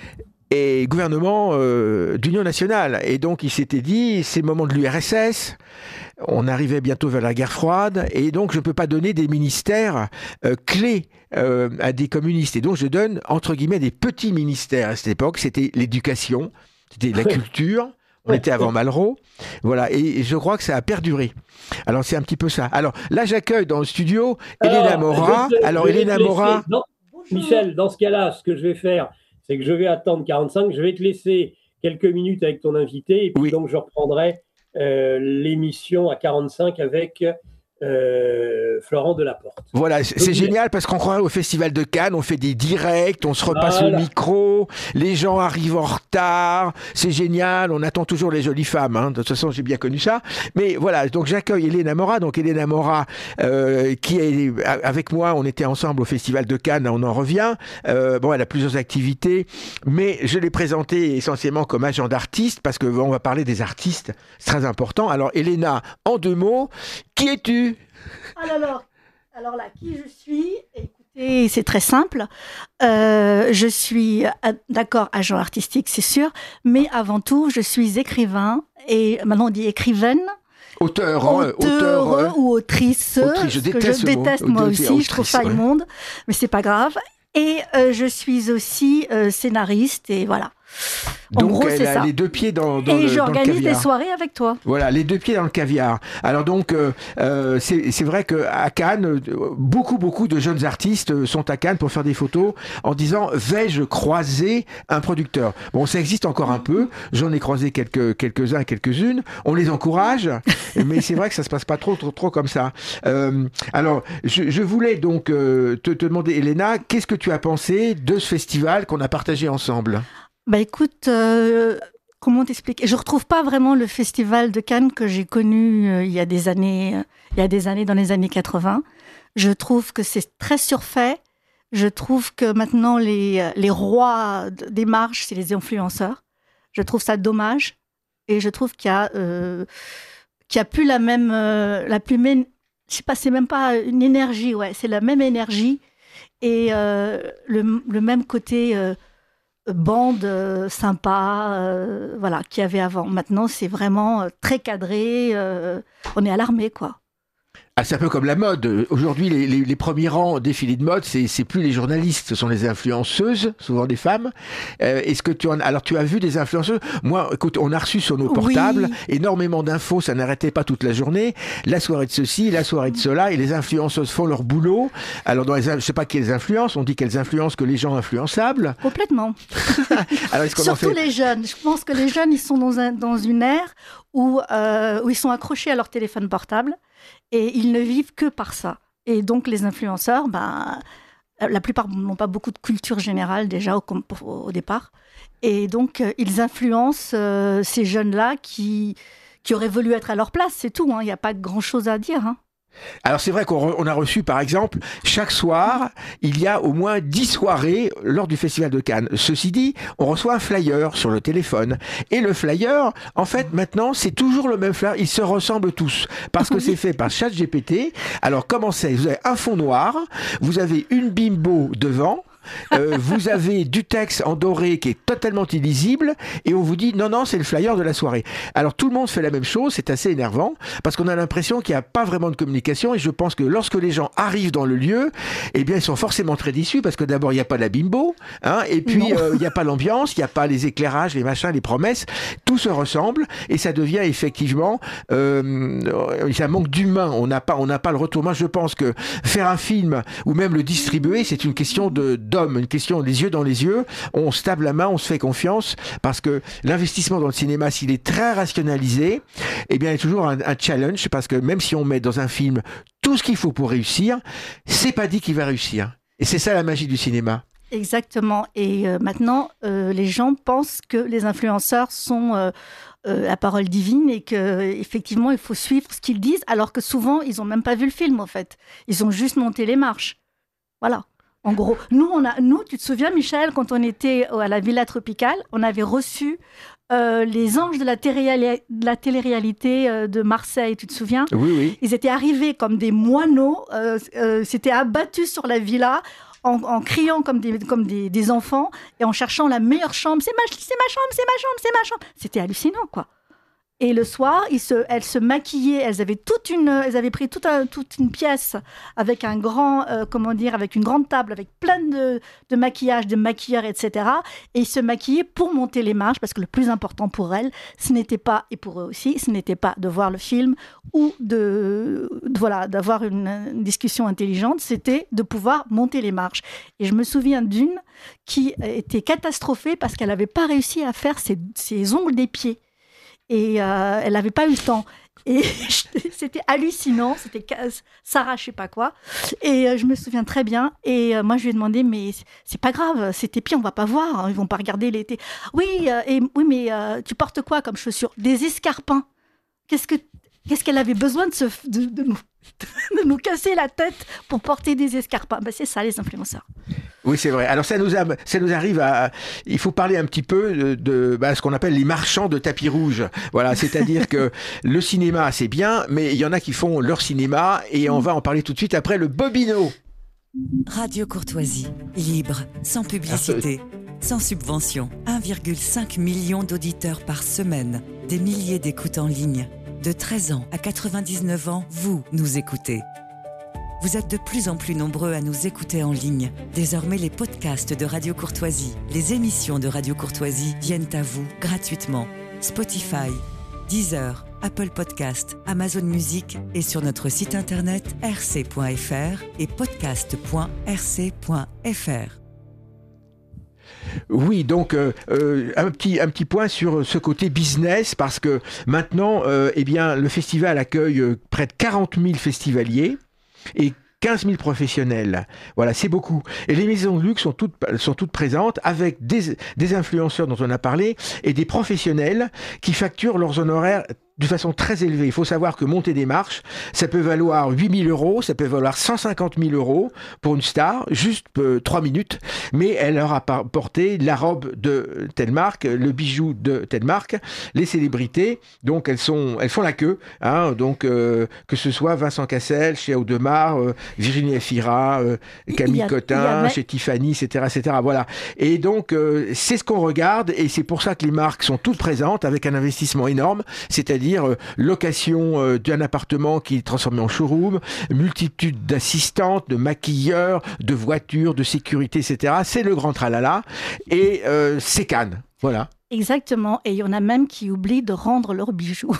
et gouvernement euh, d'union nationale. Et donc il s'était dit, c'est le moment de l'U R S S, on arrivait bientôt vers la guerre froide, et donc je ne peux pas donner des ministères euh, clés euh, à des communistes. Et donc je donne, entre guillemets, des petits ministères. À cette époque, c'était l'éducation, c'était la culture. On était avant Malraux. Voilà. Et je crois que ça a perduré. Alors, c'est un petit peu ça. Alors, là, j'accueille dans le studio Elena Mora. Te, Alors, Elena Mora. Dans, Michel, dans ce cas-là, ce que je vais faire, c'est que je vais attendre quarante-cinq. Je vais te laisser quelques minutes avec ton invité. Et puis, oui. donc, je reprendrai euh, l'émission à quarante-cinq avec euh, Florent Delaporte. Voilà, c'est, c'est génial parce qu'on croit au Festival de Cannes, on fait des directs, on se repasse voilà. le micro, les gens arrivent en retard, c'est génial, on attend toujours les jolies femmes, hein. De toute façon j'ai bien connu ça, mais voilà, donc j'accueille Elena Mora, donc Elena Mora euh, qui est avec moi, on était ensemble au Festival de Cannes, on en revient, euh, bon elle a plusieurs activités, mais je l'ai présentée essentiellement comme agent d'artiste parce que bon, on va parler des artistes, c'est très important. Alors Elena, en deux mots, qui es-tu ? Alors, alors là, qui je suis ? Écoutez, c'est très simple. Euh, je suis, d'accord, agent artistique, c'est sûr, mais avant tout, je suis écrivain, et maintenant on dit écrivaine. Auteur, auteur, auteur euh, ou autrice. autrice je déteste, je déteste moi aussi, autrice, je trouve ça ouais. immonde, mais c'est pas grave. Et euh, je suis aussi euh, scénariste, et voilà. En donc, gros, elle c'est a ça. les deux pieds dans, dans et le, j'organise dans le caviar. des soirées avec toi. Voilà, les deux pieds dans le caviar. Alors donc, euh, euh, c'est, c'est vrai qu'à Cannes, beaucoup, beaucoup de jeunes artistes sont à Cannes pour faire des photos en disant « vais-je croiser un producteur ?» Bon, ça existe encore un peu. J'en ai croisé quelques, quelques-uns, quelques-unes. On les encourage, mais c'est vrai que ça se passe pas trop, trop, trop comme ça. Euh, alors, je, je voulais donc euh, te, te demander, Elena, qu'est-ce que tu as pensé de ce festival qu'on a partagé ensemble ? Bah écoute, euh, comment t'expliquer ? Je retrouve pas vraiment le festival de Cannes que j'ai connu euh, il y a des années, euh, il y a des années dans les années quatre-vingts. Je trouve que c'est très surfait. Je trouve que maintenant les les rois des marches, c'est les influenceurs. Je trouve ça dommage et je trouve qu'il y a euh, qu'il y a plus la même euh, la plus même, je sais pas, c'est même pas une énergie, ouais, c'est la même énergie et euh, le le même côté euh, bande euh, sympa, euh, voilà, qu'il y avait avant. Maintenant, c'est vraiment euh, très cadré. Euh, on est alarmé, quoi. Ah, c'est un peu comme la mode. Aujourd'hui, les, les, les premiers rangs défilés de mode, c'est, c'est plus les journalistes, ce sont les influenceuses, souvent des femmes. Euh, est-ce que tu en, alors tu as vu des influenceuses ? Moi, écoute, on a reçu sur nos portables oui. énormément d'infos, ça n'arrêtait pas toute la journée. La soirée de ceci, la soirée de cela, et les influenceuses font leur boulot. Alors, dans les, je sais pas qu'elles influencent, on dit qu'elles influencent que les gens influençables. Complètement. Alors, est-ce qu'on Surtout en fait... les jeunes. Je pense que les jeunes, ils sont dans, un, dans une ère où, euh, où ils sont accrochés à leur téléphone portable. Et ils ne vivent que par ça. Et donc, les influenceurs, ben, la plupart n'ont pas beaucoup de culture générale déjà au, au départ. Et donc, euh, ils influencent euh, ces jeunes-là qui, qui auraient voulu être à leur place, c'est tout. Il n'y a pas grand-chose à dire. Hein. Alors c'est vrai qu'on on a reçu par exemple chaque soir il y a au moins dix soirées lors du Festival de Cannes. Ceci dit, on reçoit un flyer sur le téléphone et le flyer en fait maintenant c'est toujours le même flyer, ils se ressemblent tous parce que c'est fait par ChatGPT. Alors comment c'est? Vous avez un fond noir, vous avez une bimbo devant. Euh, vous avez du texte en doré qui est totalement illisible et on vous dit non non c'est le flyer de la soirée. Alors tout le monde fait la même chose, c'est assez énervant parce qu'on a l'impression qu'il n'y a pas vraiment de communication et je pense que lorsque les gens arrivent dans le lieu, eh bien ils sont forcément très déçus parce que d'abord il n'y a pas la bimbo, hein, et puis euh, il n'y a pas l'ambiance, il n'y a pas les éclairages, les machins, les promesses, tout se ressemble et ça devient effectivement euh, ça manque d'humain, on n'a pas, on n'a pas le retour. Moi je pense que faire un film ou même le distribuer c'est une question de d'homme, une question les yeux dans les yeux, on se tape la main, on se fait confiance, parce que l'investissement dans le cinéma, s'il est très rationalisé, eh bien, il y a toujours un, un challenge, parce que même si on met dans un film tout ce qu'il faut pour réussir, c'est pas dit qu'il va réussir. Et c'est ça la magie du cinéma. Exactement. Et euh, maintenant, euh, les gens pensent que les influenceurs sont euh, euh, la parole divine et qu'effectivement, il faut suivre ce qu'ils disent, alors que souvent, ils n'ont même pas vu le film, en fait. Ils ont juste monté les marches. Voilà. En gros, nous, on a, nous, tu te souviens, Michel, quand on était à la Villa Tropicale, on avait reçu euh, les anges de la, télé- de la télé-réalité euh, de Marseille, tu te souviens? Oui, oui. Ils étaient arrivés comme des moineaux, euh, euh, s'étaient abattus sur la villa en, en criant comme, des, comme des, des enfants et en cherchant la meilleure chambre. C'est ma, c'est ma chambre, c'est ma chambre, c'est ma chambre. C'était hallucinant, quoi. Et le soir, ils se, elles se maquillaient. Elles avaient toute une, elles avaient pris toute, un, toute une pièce avec un grand, euh, comment dire, avec une grande table avec plein de, de maquillage, de maquilleurs, et cetera. Et ils se maquillaient pour monter les marches parce que le plus important pour elles, ce n'était pas, et pour eux aussi, ce n'était pas de voir le film ou de, de voilà, d'avoir une, une discussion intelligente. C'était de pouvoir monter les marches. Et je me souviens d'une qui était catastrophée parce qu'elle n'avait pas réussi à faire ses, ses ongles des pieds. Et euh, elle n'avait pas eu le temps. Et c'était hallucinant, c'était Sarah, je sais pas quoi. Et euh, je me souviens très bien. Et euh, moi, je lui ai demandé, mais c'est pas grave, c'est tes pieds, on va pas voir, hein, ils vont pas regarder l'été. Oui, euh, et, oui, mais euh, tu portes quoi comme chaussures? Des escarpins. Qu'est-ce que Qu'est-ce qu'elle avait besoin de, se, de, de, nous, de nous casser la tête pour porter des escarpins? Ben, c'est ça, les influenceurs. Oui, c'est vrai. Alors ça nous, a, ça nous arrive à... Il faut parler un petit peu de, de bah, ce qu'on appelle les marchands de tapis rouges. Voilà, c'est-à-dire que le cinéma, c'est bien, mais il y en a qui font leur cinéma et on va en parler tout de suite après le Bobino. Radio Courtoisie, libre, sans publicité, sans subvention. un virgule cinq million d'auditeurs par semaine, des milliers d'écoutes en ligne. De treize ans à quatre-vingt-dix-neuf ans, vous nous écoutez. Vous êtes de plus en plus nombreux à nous écouter en ligne. Désormais, les podcasts de Radio Courtoisie, les émissions de Radio Courtoisie viennent à vous gratuitement. Spotify, Deezer, Apple Podcast, Amazon Music et sur notre site internet r c point f r et podcast point r c point f r. Oui, donc euh, euh, un petit un petit point sur ce côté business parce que maintenant, euh, eh bien, le festival accueille euh, près de quarante mille festivaliers et quinze mille professionnels. Voilà, c'est beaucoup. Et les maisons de luxe sont toutes, sont toutes présentes avec des, des influenceurs dont on a parlé et des professionnels qui facturent leurs honoraires de façon très élevée. Il faut savoir que monter des marches, ça peut valoir huit mille euros, ça peut valoir cent cinquante mille euros pour une star, juste euh, trois minutes, mais elle leur a porté la robe de telle marque, le bijou de telle marque, les célébrités, donc elles, sont, elles font la queue, hein, donc euh, que ce soit Vincent Cassel, chez Audemars, euh, Virginie Efira, euh, Camille a, Cotin, chez Tiffany, et cetera, et cetera. Voilà. Et donc, euh, c'est ce qu'on regarde, et c'est pour ça que les marques sont toutes présentes, avec un investissement énorme, c'est-à-dire location d'un appartement qui est transformé en showroom, multitude d'assistantes, de maquilleurs, de voitures, de sécurité, et cetera. C'est le grand tralala et euh, c'est Cannes. Voilà. Exactement. Et il y en a même qui oublient de rendre leurs bijoux.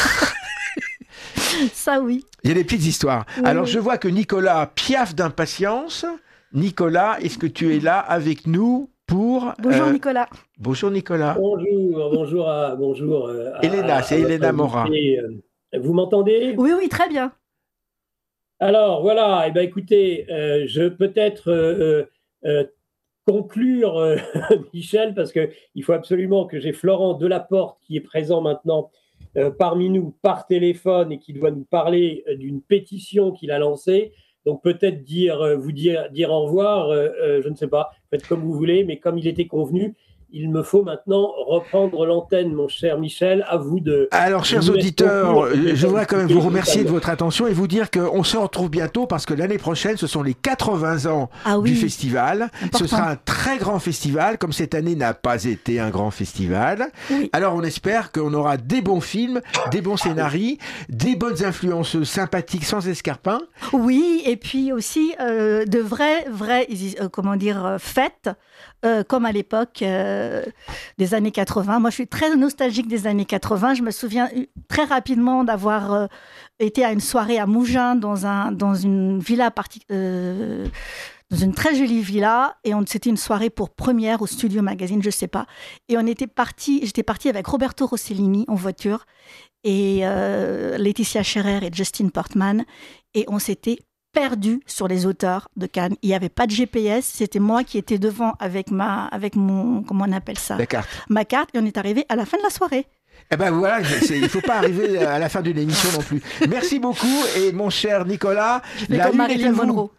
Ça, oui. Il y a des petites histoires. Oui, Alors, oui. je vois que Nicolas piaffe d'impatience. Nicolas, est-ce que tu es là avec nous pour... Bonjour euh... Nicolas. Bonjour Nicolas. Bonjour, bonjour à... Bonjour à Elena, c'est Elena Mora. Vous m'entendez? Oui, oui, très bien. Alors, voilà, eh ben, écoutez, euh, je peut-être euh, euh, conclure, euh, Michel, parce qu'il faut absolument que j'ai Florent Delaporte qui est présent maintenant euh, parmi nous par téléphone et qui doit nous parler euh, d'une pétition qu'il a lancée. Donc peut-être dire, euh, vous dire, dire au revoir, euh, euh, je ne sais pas, faites comme vous voulez, mais comme il était convenu, il me faut maintenant reprendre l'antenne, mon cher Michel. À vous de. Alors, chers auditeurs, je voudrais quand même vous remercier de votre attention et vous dire qu'on se retrouve bientôt parce que l'année prochaine, ce sont les quatre-vingts ans ah oui, du festival. important. Ce sera un très grand festival, comme cette année n'a pas été un grand festival. Oui. Alors, on espère qu'on aura des bons films, des bons scénarios, des bonnes influenceuses sympathiques sans escarpins. Oui, et puis aussi euh, de vraies, vraies, euh, comment dire, euh, fêtes. Euh, comme à l'époque euh, des années quatre-vingts. Moi, je suis très nostalgique des années quatre-vingts. Je me souviens très rapidement d'avoir euh, été à une soirée à Mougins dans, un, dans une villa parti- euh, dans une très jolie villa. Et on, c'était une soirée pour première au Studio Magazine, je ne sais pas. Et on était parti, j'étais partie avec Roberto Rossellini en voiture et euh, Laetitia Scherer et Justin Portman. Et on s'était perdu sur les hauteurs de Cannes. Il n'y avait pas de G P S. C'était moi qui étais devant avec ma, avec mon, comment on appelle ça ? La carte. Ma carte. Et on est arrivé à la fin de la soirée. Eh ben voilà, c'est, il ne faut pas arriver à la fin d'une émission non plus. Merci beaucoup. Et mon cher Nicolas, je fais comme Marilyn Monroe.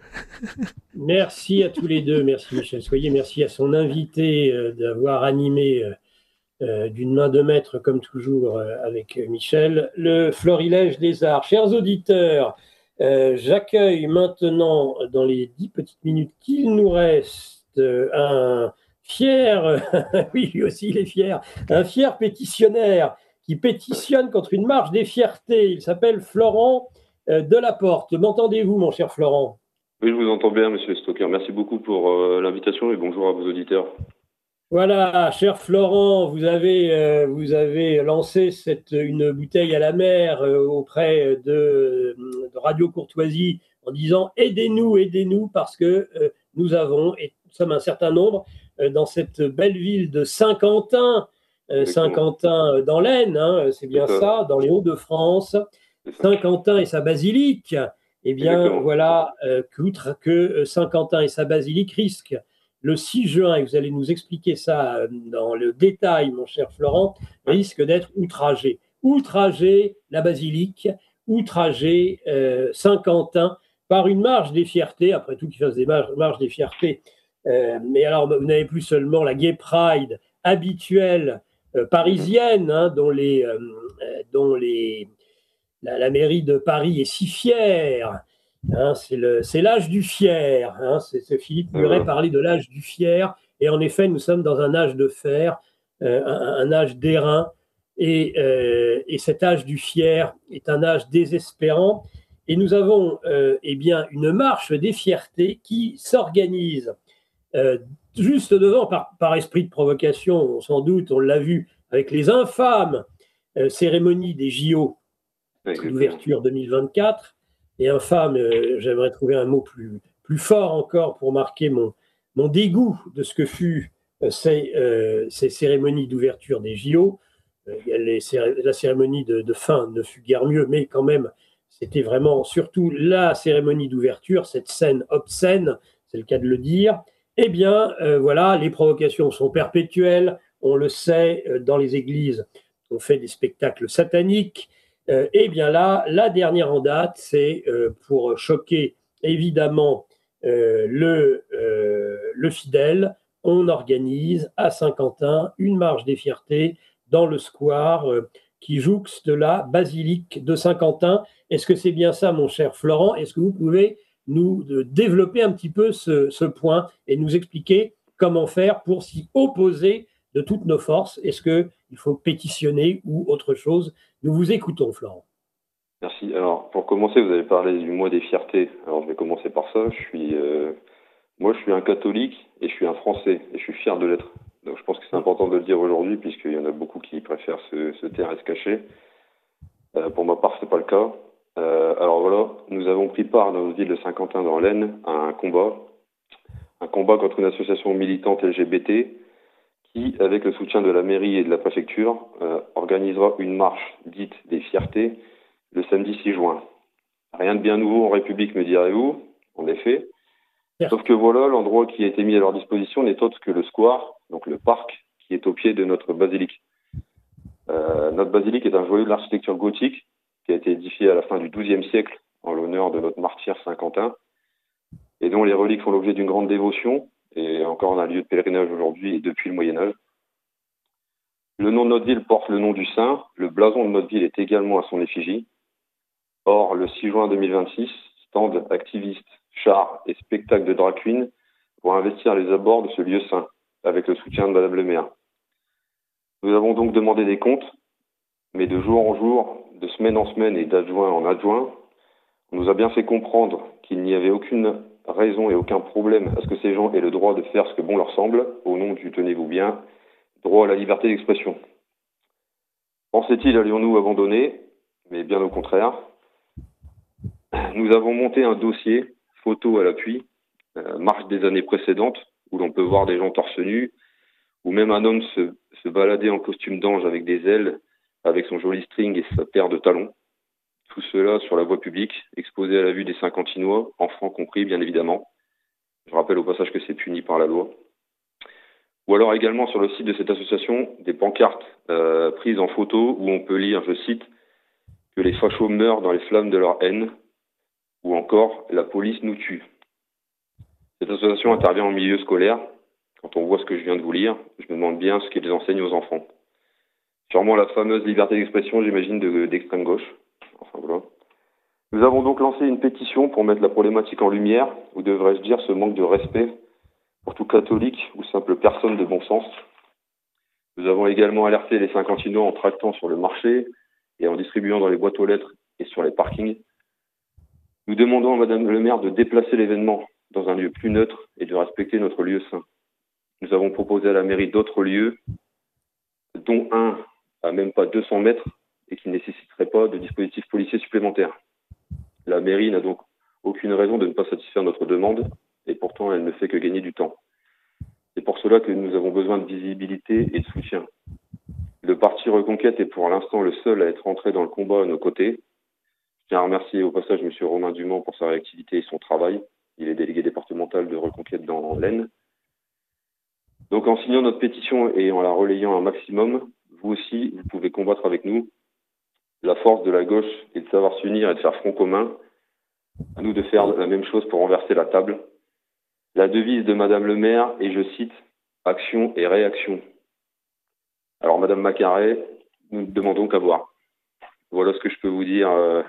Merci à tous les deux. Merci Michel Soyer. Merci à son invité euh, d'avoir animé euh, euh, d'une main de maître, comme toujours, euh, avec Michel, le Florilège des Arts. Chers auditeurs, Euh, j'accueille maintenant, dans les dix petites minutes qu'il nous reste, euh, un fier, oui, lui aussi il est fier, un fier pétitionnaire qui pétitionne contre une marche des fiertés. Il s'appelle Florent euh, Delaporte. M'entendez-vous, mon cher Florent ? Oui, je vous entends bien, monsieur Stocker. Merci beaucoup pour euh, l'invitation et bonjour à vos auditeurs. Voilà, cher Florent, vous avez, euh, vous avez lancé cette, une bouteille à la mer euh, auprès de, de Radio Courtoisie en disant « Aidez-nous, aidez-nous » parce que euh, nous avons, et nous sommes un certain nombre, euh, dans cette belle ville de Saint-Quentin, euh, Saint-Quentin dans l'Aisne, hein, c'est bien c'est ça, dans les Hauts-de-France, Saint-Quentin et sa basilique, eh bien Exactement. Voilà euh, qu'outre que Saint-Quentin et sa basilique risquent le six juin, et vous allez nous expliquer ça dans le détail, mon cher Florent, risque d'être outragé. Outragé la basilique, outragé euh, Saint-Quentin par une marche des fiertés, après tout qu'ils fassent des marches, marches des fiertés. Euh, mais alors, vous n'avez plus seulement la Gay Pride habituelle euh, parisienne, hein, dont, les, euh, dont les, la, la mairie de Paris est si fière. Hein, c'est, le, c'est l'âge du fier. Hein, c'est, c'est Philippe Muret parlait de l'âge du fier. Et en effet, nous sommes dans un âge de fer, euh, un, un âge d'airain. Et, euh, et cet âge du fier est un âge désespérant. Et nous avons euh, eh bien, une marche des fiertés qui s'organise euh, juste devant, par, par esprit de provocation, sans doute, on l'a vu, avec les infâmes euh, cérémonies des J O d'ouverture deux mille vingt-quatre. Et infâme, euh, j'aimerais trouver un mot plus, plus fort encore pour marquer mon, mon dégoût de ce que fut euh, ces, euh, ces cérémonies d'ouverture des J O. Euh, les, la cérémonie de, de fin ne fut guère mieux, mais quand même, c'était vraiment surtout la cérémonie d'ouverture, cette scène obscène, c'est le cas de le dire. Eh bien, euh, voilà, les provocations sont perpétuelles, on le sait, euh, dans les églises, on fait des spectacles sataniques. Euh, et bien là, la dernière en date, c'est euh, pour choquer évidemment euh, le, euh, le fidèle, on organise à Saint-Quentin une marche des fiertés dans le square euh, qui jouxte la basilique de Saint-Quentin. Est-ce que c'est bien ça, mon cher Florent ? Est-ce que vous pouvez nous euh, développer un petit peu ce, ce point et nous expliquer comment faire pour s'y opposer de toutes nos forces ? Est-ce qu'il faut pétitionner ou autre chose ? Nous vous écoutons, Florent. Merci. Alors, pour commencer, vous avez parlé du mois des fiertés. Alors, je vais commencer par ça. Je suis, euh, moi, je suis un catholique et je suis un Français et je suis fier de l'être. Donc, je pense que c'est important de le dire aujourd'hui puisqu'il y en a beaucoup qui préfèrent se, se taire et se cacher. Euh, pour ma part, c'est pas le cas. Euh, alors voilà, nous avons pris part dans notre ville de Saint-Quentin dans l'Aisne à un combat, un combat contre une association militante L G B T. Qui, avec le soutien de la mairie et de la préfecture, euh, organisera une marche dite des fiertés le samedi six juin. Rien de bien nouveau en République, me direz-vous, en effet. Merci. Sauf que voilà, l'endroit qui a été mis à leur disposition n'est autre que le square, donc le parc, qui est au pied de notre basilique. Euh, notre basilique est un joyau de l'architecture gothique qui a été édifié à la fin du douzième siècle en l'honneur de notre martyr Saint Quentin et dont les reliques font l'objet d'une grande dévotion et encore un lieu de pèlerinage aujourd'hui et depuis le Moyen-Âge. Le nom de notre ville porte le nom du saint. Le blason de notre ville est également à son effigie. Or, le six juin deux mille vingt-six, stands, activistes, chars et spectacles de drag queen vont investir les abords de ce lieu saint, avec le soutien de Madame le maire. Nous avons donc demandé des comptes, mais de jour en jour, de semaine en semaine et d'adjoint en adjoint, on nous a bien fait comprendre qu'il n'y avait aucune raison et aucun problème à ce que ces gens aient le droit de faire ce que bon leur semble, au nom du, tenez-vous bien, droit à la liberté d'expression. Pensait-il allions-nous abandonner? Mais bien au contraire. Nous avons monté un dossier, photo à l'appui, euh, marche des années précédentes, où l'on peut voir des gens torse nu, ou même un homme se, se balader en costume d'ange avec des ailes, avec son joli string et sa paire de talons. Tout cela sur la voie publique, exposé à la vue des Saint-Quentinois, enfants compris bien évidemment. Je rappelle au passage que c'est puni par la loi. Ou alors également sur le site de cette association, des pancartes euh, prises en photo où on peut lire, je cite, que les fachos meurent dans les flammes de leur haine, ou encore la police nous tue. Cette association intervient en milieu scolaire. Quand on voit ce que je viens de vous lire, je me demande bien ce qu'ils enseignent aux enfants. Sûrement la fameuse liberté d'expression, j'imagine, de, d'extrême gauche. Enfin voilà. Nous avons donc lancé une pétition pour mettre la problématique en lumière, ou devrais-je dire ce manque de respect pour tout catholique ou simple personne de bon sens. Nous avons également alerté les Saint-Quentinois en tractant sur le marché et en distribuant dans les boîtes aux lettres et sur les parkings. Nous demandons à Madame le maire de déplacer l'événement dans un lieu plus neutre et de respecter notre lieu saint. Nous avons proposé à la mairie d'autres lieux, dont un à même pas deux cents mètres et qui ne nécessiterait pas de dispositifs policiers supplémentaires. La mairie n'a donc aucune raison de ne pas satisfaire notre demande et pourtant elle ne fait que gagner du temps. C'est pour cela que nous avons besoin de visibilité et de soutien. Le parti Reconquête est pour l'instant le seul à être entré dans le combat à nos côtés. Je tiens à remercier au passage M. Romain Dumont pour sa réactivité et son travail. Il est délégué départemental de Reconquête dans l'Aisne. Donc en signant notre pétition et en la relayant un maximum, vous aussi, vous pouvez combattre avec nous. La force de la gauche est de savoir s'unir et de faire front commun. À nous de faire la même chose pour renverser la table. La devise de Madame le maire est, je cite, « Action et réaction ». Alors Madame Macaret, nous ne demandons qu'à voir. Voilà ce que je peux vous dire euh,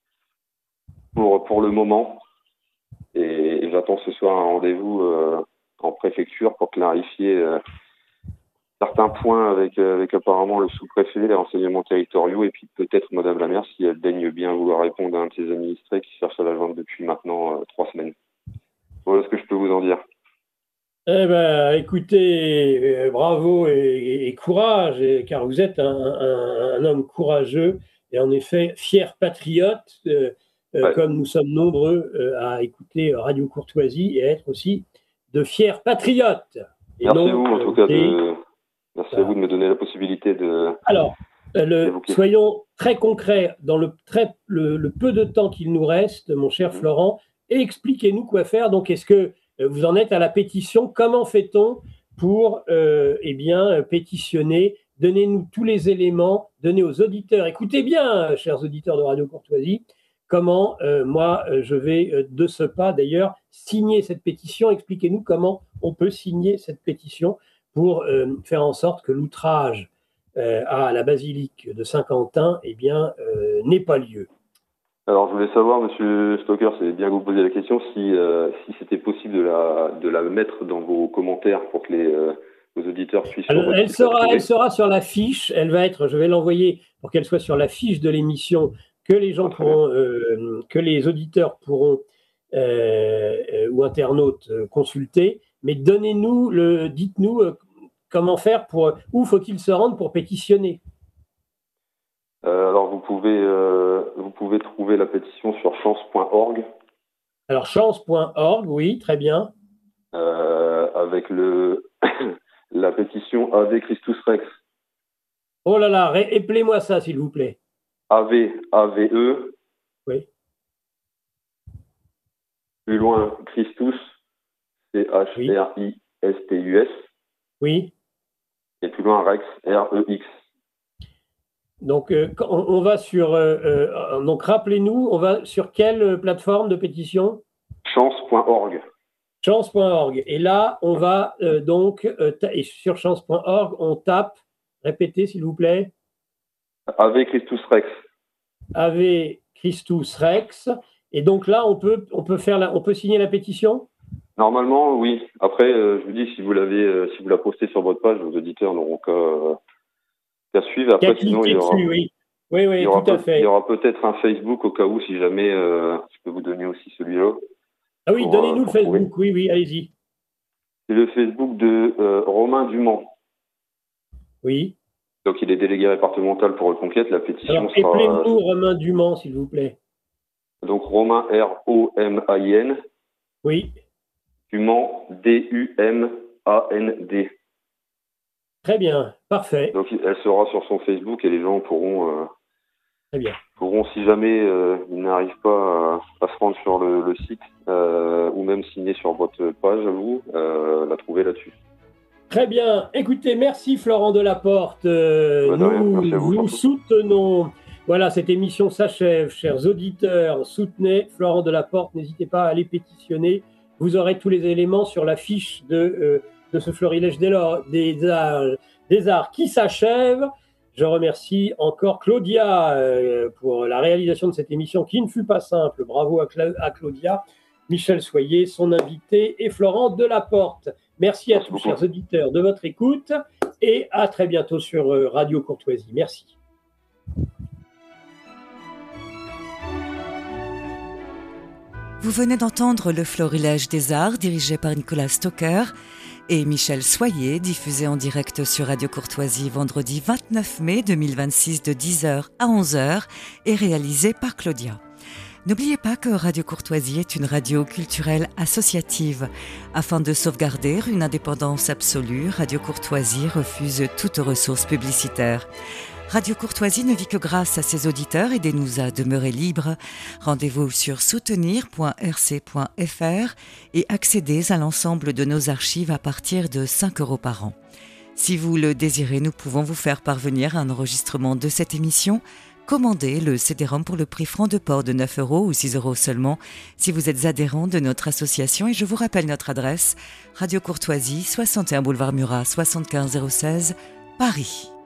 pour, pour le moment. Et, et j'attends ce soir un rendez-vous euh, en préfecture pour clarifier euh, certains points avec, euh, avec apparemment le sous-préfet, les renseignements territoriaux, et puis peut-être Madame la maire, si elle daigne bien vouloir répondre à un de ses administrés qui cherche à la joindre depuis maintenant euh, trois semaines. Voilà ce que je peux vous en dire. Eh ben, écoutez, euh, bravo et, et, et courage, et, car vous êtes un, un, un homme courageux et en effet fier patriote, euh, euh, ouais. Comme nous sommes nombreux euh, à écouter Radio Courtoisie et à être aussi de fiers patriotes. Et merci donc, vous, en tout euh, cas, de... merci voilà. à vous de me donner la possibilité de. Alors, euh, le, soyons très concrets dans le, très, le, le peu de temps qu'il nous reste, mon cher mmh. Florent, et expliquez-nous quoi faire. Donc, est-ce que vous en êtes à la pétition? Comment fait-on pour euh, eh bien, pétitionner? Donnez-nous tous les éléments, donnez aux auditeurs. Écoutez bien, chers auditeurs de Radio Courtoisie, comment euh, moi, je vais euh, de ce pas, d'ailleurs, signer cette pétition. Expliquez-nous comment on peut signer cette pétition pour euh, faire en sorte que l'outrage euh, à la basilique de Saint-Quentin eh bien, euh, n'ait pas lieu. Alors, je voulais savoir, Monsieur Stocker, c'est bien que vous posiez la question, si, euh, si c'était possible de la, de la mettre dans vos commentaires pour que les, euh, vos auditeurs puissent... Alors, elle, sera, elle sera sur la fiche, elle va être, je vais l'envoyer pour qu'elle soit sur la fiche de l'émission, que les gens pourront, euh, que les auditeurs pourront, euh, euh, ou internautes, euh, consulter, mais donnez-nous, le, dites-nous euh, comment faire, pour, où faut-il se rendre pour pétitionner. Euh, alors, vous pouvez, euh, vous pouvez trouver la pétition sur chance point org. Alors, chance point org, oui, très bien. Euh, avec le la pétition Ave Christus Rex. Oh là là, rappelez-moi ça, s'il vous plaît. Ave, A-V-E. Oui. Plus loin, Christus, C H R I S T U S. Oui. Et plus loin, Rex, R E X. Donc, euh, on, on va sur. Euh, euh, donc, rappelez-nous, on va sur quelle plateforme de pétition? chance point org. chance point org. Et là, on va euh, donc. Euh, ta- et sur chance point org, on tape. Répétez, s'il vous plaît. Ave Christus Rex. Ave Christus Rex. Et donc là, on peut, on peut, faire la, on peut signer la pétition? Normalement, oui. Après, euh, je vous dis, si vous l'avez, euh, si vous la postez sur votre page, vos auditeurs n'auront qu'à euh, qu'à suivre. Après, Qu'à sinon, il y cliquer aura, dessus, oui. Oui, il oui, y aura, tout à peut- fait. il y aura peut-être un Facebook au cas où, si jamais, euh, je peux vous donner aussi celui-là. Ah oui, pour, donnez-nous euh, le pour trouver. Facebook. Oui, oui, allez-y. C'est le Facebook de euh, Romain Dumont. Oui. Donc, il est délégué départemental pour Reconquête. La pétition Alors, sera appelez-nous Romain Dumont, s'il vous plaît. donc Romain R O M A I N. Oui. Dumont D U M A N D. Très bien, parfait. Donc, elle sera sur son Facebook et les gens pourront, euh, Très bien. pourront si jamais euh, ils n'arrivent pas à, à se rendre sur le, le site euh, ou même signer sur votre page, à vous, euh, la trouver là-dessus. Très bien. Écoutez, merci Florent Delaporte. Euh, Bah, de rien. nous Merci à vous, vous surtout. soutenons. Voilà, cette émission s'achève. Chers auditeurs, soutenez Florent Delaporte. N'hésitez pas à aller pétitionner. Vous aurez tous les éléments sur la fiche de, euh, de ce florilège des, des, arts, des arts qui s'achève. Je remercie encore Claudia euh, pour la réalisation de cette émission qui ne fut pas simple. Bravo à, Cla- à Claudia, Michel Soyer, son invité, et Florent Delaporte. Merci à Merci tous, beaucoup. chers auditeurs, de votre écoute et à très bientôt sur euh, Radio Courtoisie. Merci. Vous venez d'entendre Le Florilège des Arts, dirigé par Nicolas Stocker, et Michel Soyer, diffusé en direct sur Radio Courtoisie vendredi vingt-neuf mai deux mille vingt-six de dix heures à onze heures et réalisé par Claudia. N'oubliez pas que Radio Courtoisie est une radio culturelle associative. Afin de sauvegarder une indépendance absolue, Radio Courtoisie refuse toute ressource publicitaire. Radio Courtoisie ne vit que grâce à ses auditeurs. Aidez-nous à demeurer libres. Rendez-vous sur soutenir point r c point f r et accédez à l'ensemble de nos archives à partir de cinq euros par an. Si vous le désirez, nous pouvons vous faire parvenir un enregistrement de cette émission. Commandez le C D-ROM pour le prix franc de port de neuf euros ou six euros seulement si vous êtes adhérent de notre association. Et je vous rappelle notre adresse, Radio Courtoisie, soixante et un boulevard Murat, soixante-quinze zéro seize, Paris.